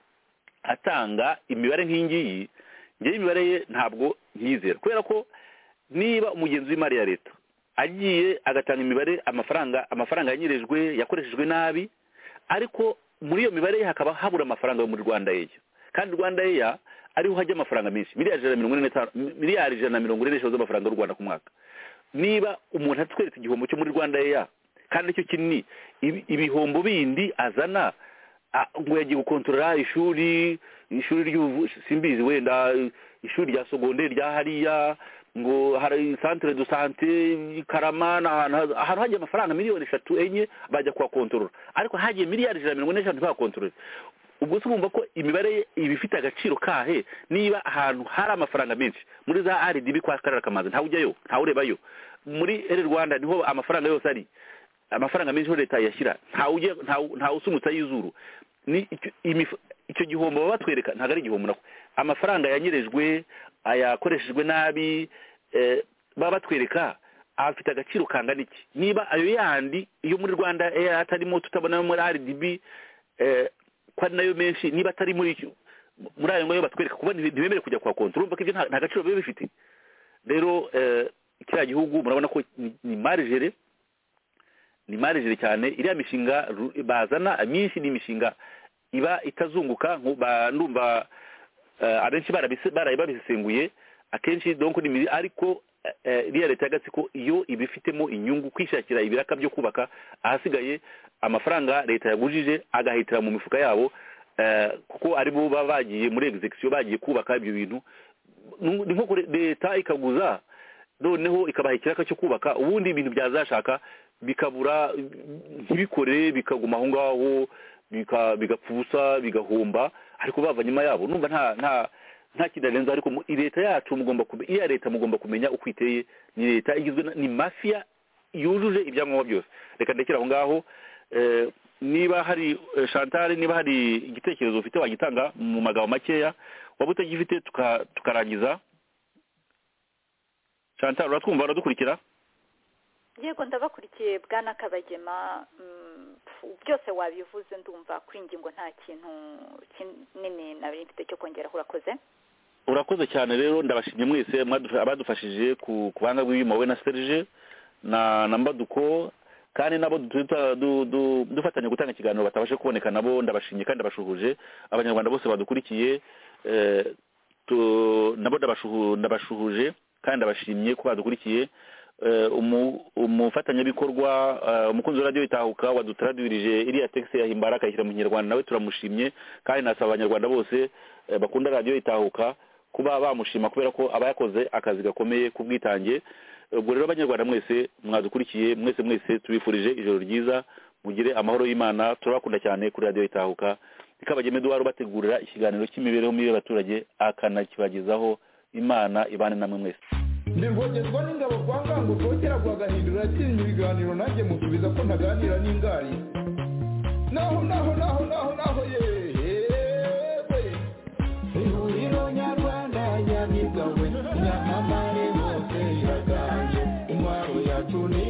atanga imibare nk'ingiyi. Ngewe imibare ye ntabwo nyizera, kubera ko niba umugenzuzi w'imari ya leta agiye agatanga imibare, amafaranga yanyerejwe yakoreshejwe nabi, ariko muri iyo mibare ye hakaba habura amafaranga yo muri Rwanda yeyo, kandi Rwanda Air ariho hajya amafaranga menshi miliyari 145 z'amafaranga y'u Rwanda ku mwaka. Niba umuntu atweretse igihombo cyo muri Rwanda Air kandi icyo kinini ibihombo bindi azana ngo yagiye gukontorora ishuri simbizi wenda ishuri rya secondaire rya hariya ngo hari centre de santé Karamana ahantu hagiye amafaranga miliyoni 3-4 bajya kwa kontrola ariko hagiye miliyari 145 kwa kontrola. Ubwo sumva ko imibare ibifite agaciro kahe niba ahantu hari amafaranga menshi muri za RDB kwa Karara Kamazi nta ujyayo nta urebayo muri Rwanda niho amafaranga yose ari amafaranga menshi leta yashyira nta usumutsa y'izuru ni icyo gihombo batwereka ntago ari igihombo nako amafaranga yanyerejwe ayakoreshejwe nabi baba batwereka afite agaciro kangana iki niba ayo yandi iyo muri Rwanda atarimo tutabona muri RDB kwa nayo menshi niba atari muri ayo ngayo batwereka kuba ntibemere kujya kwa kontrol urumva ko ibyo nta gaciro bibe bifite. Rero kiriya gihugu murabona ko ni margere cyane iriya mishinga bazana myinshi n'imishinga iba itazunguka ndumva abenshi barabisenguye akenshi donc ni ariko iriya leta y'agatsiko iyo ibifitemo inyungu kwishakira ibiraka byo kubaka ahasigaye amafaranga leta yagujije agahitira mu mifuka yabo kuko ari bo bagiye muri execution bagiye kubaka ibyo bintu ni nko leta ikaguza noneho ikabaha ikiraka cyo kubaka ubundi ibintu byazashaka bikabura ntibikore bikaguma aho ngaho bigapfusa bigahomba ariko bava nyuma yabo numva nta kidarenza ariko leta yacu mugomba kumenya uko iteye ni leta igizwe ni mafia yujuje ibyangombwa byose. Reka ndekera aho ngaho niba hari Chantal niba hari igitekerezo ufite wagitanga mu magambo makeya waba utagifite tukarangiza. Chantal uratwumva uradukurikira? Yego ndabakurikiye Bwana Kabagema byose wabivuze ndumva kuri ingingo nta kintu kinini nabiri mfite cyo kongera urakoze cyane. Rero ndabashimye mwese abadufashije ku buhanga bw'ibimo we na Serge na Mbaduko kandi nabo dufatanya gutanga ikiganiro batabashe kuboneka nabo ndabashimye kandi ndabashuhuje abanyarwanda bose badukurikiye nabo ndabashuhuje kandi ndabashimye ko badukurikiye. Umufatanyabikorwa umukunzi wa radio Itahuka wadutraduirije iriya text ya Himbara akayishyira mu Kinyarwanda nawe turamushimye kandi nasaba abanyarwanda bose bakunda radio Itahuka kuba bamushima kubera ko aba yakoze akazi gakomeye kubwitange. Ubwo rero abanyarwanda mwese mwadukurikiye mwese tubifurije ijoro ryiza mugire amahoro y'Imana turabakunda cyane kuri radio Itahuka. Ikabageme Eduard bategurira ikiganiro cy'imibereho mibi y'abaturage akanakibagezaho. Imana ibane namwe mwese. Nirwogezwa n'ingabo kwa ngango twongera guhagahindura atinya ibiganiro nanjye musubiza ko ntaganira n'ingari naho yewe ihuriro nyarwanda nyamigawe nyamamare hose iraganje intwaro yacu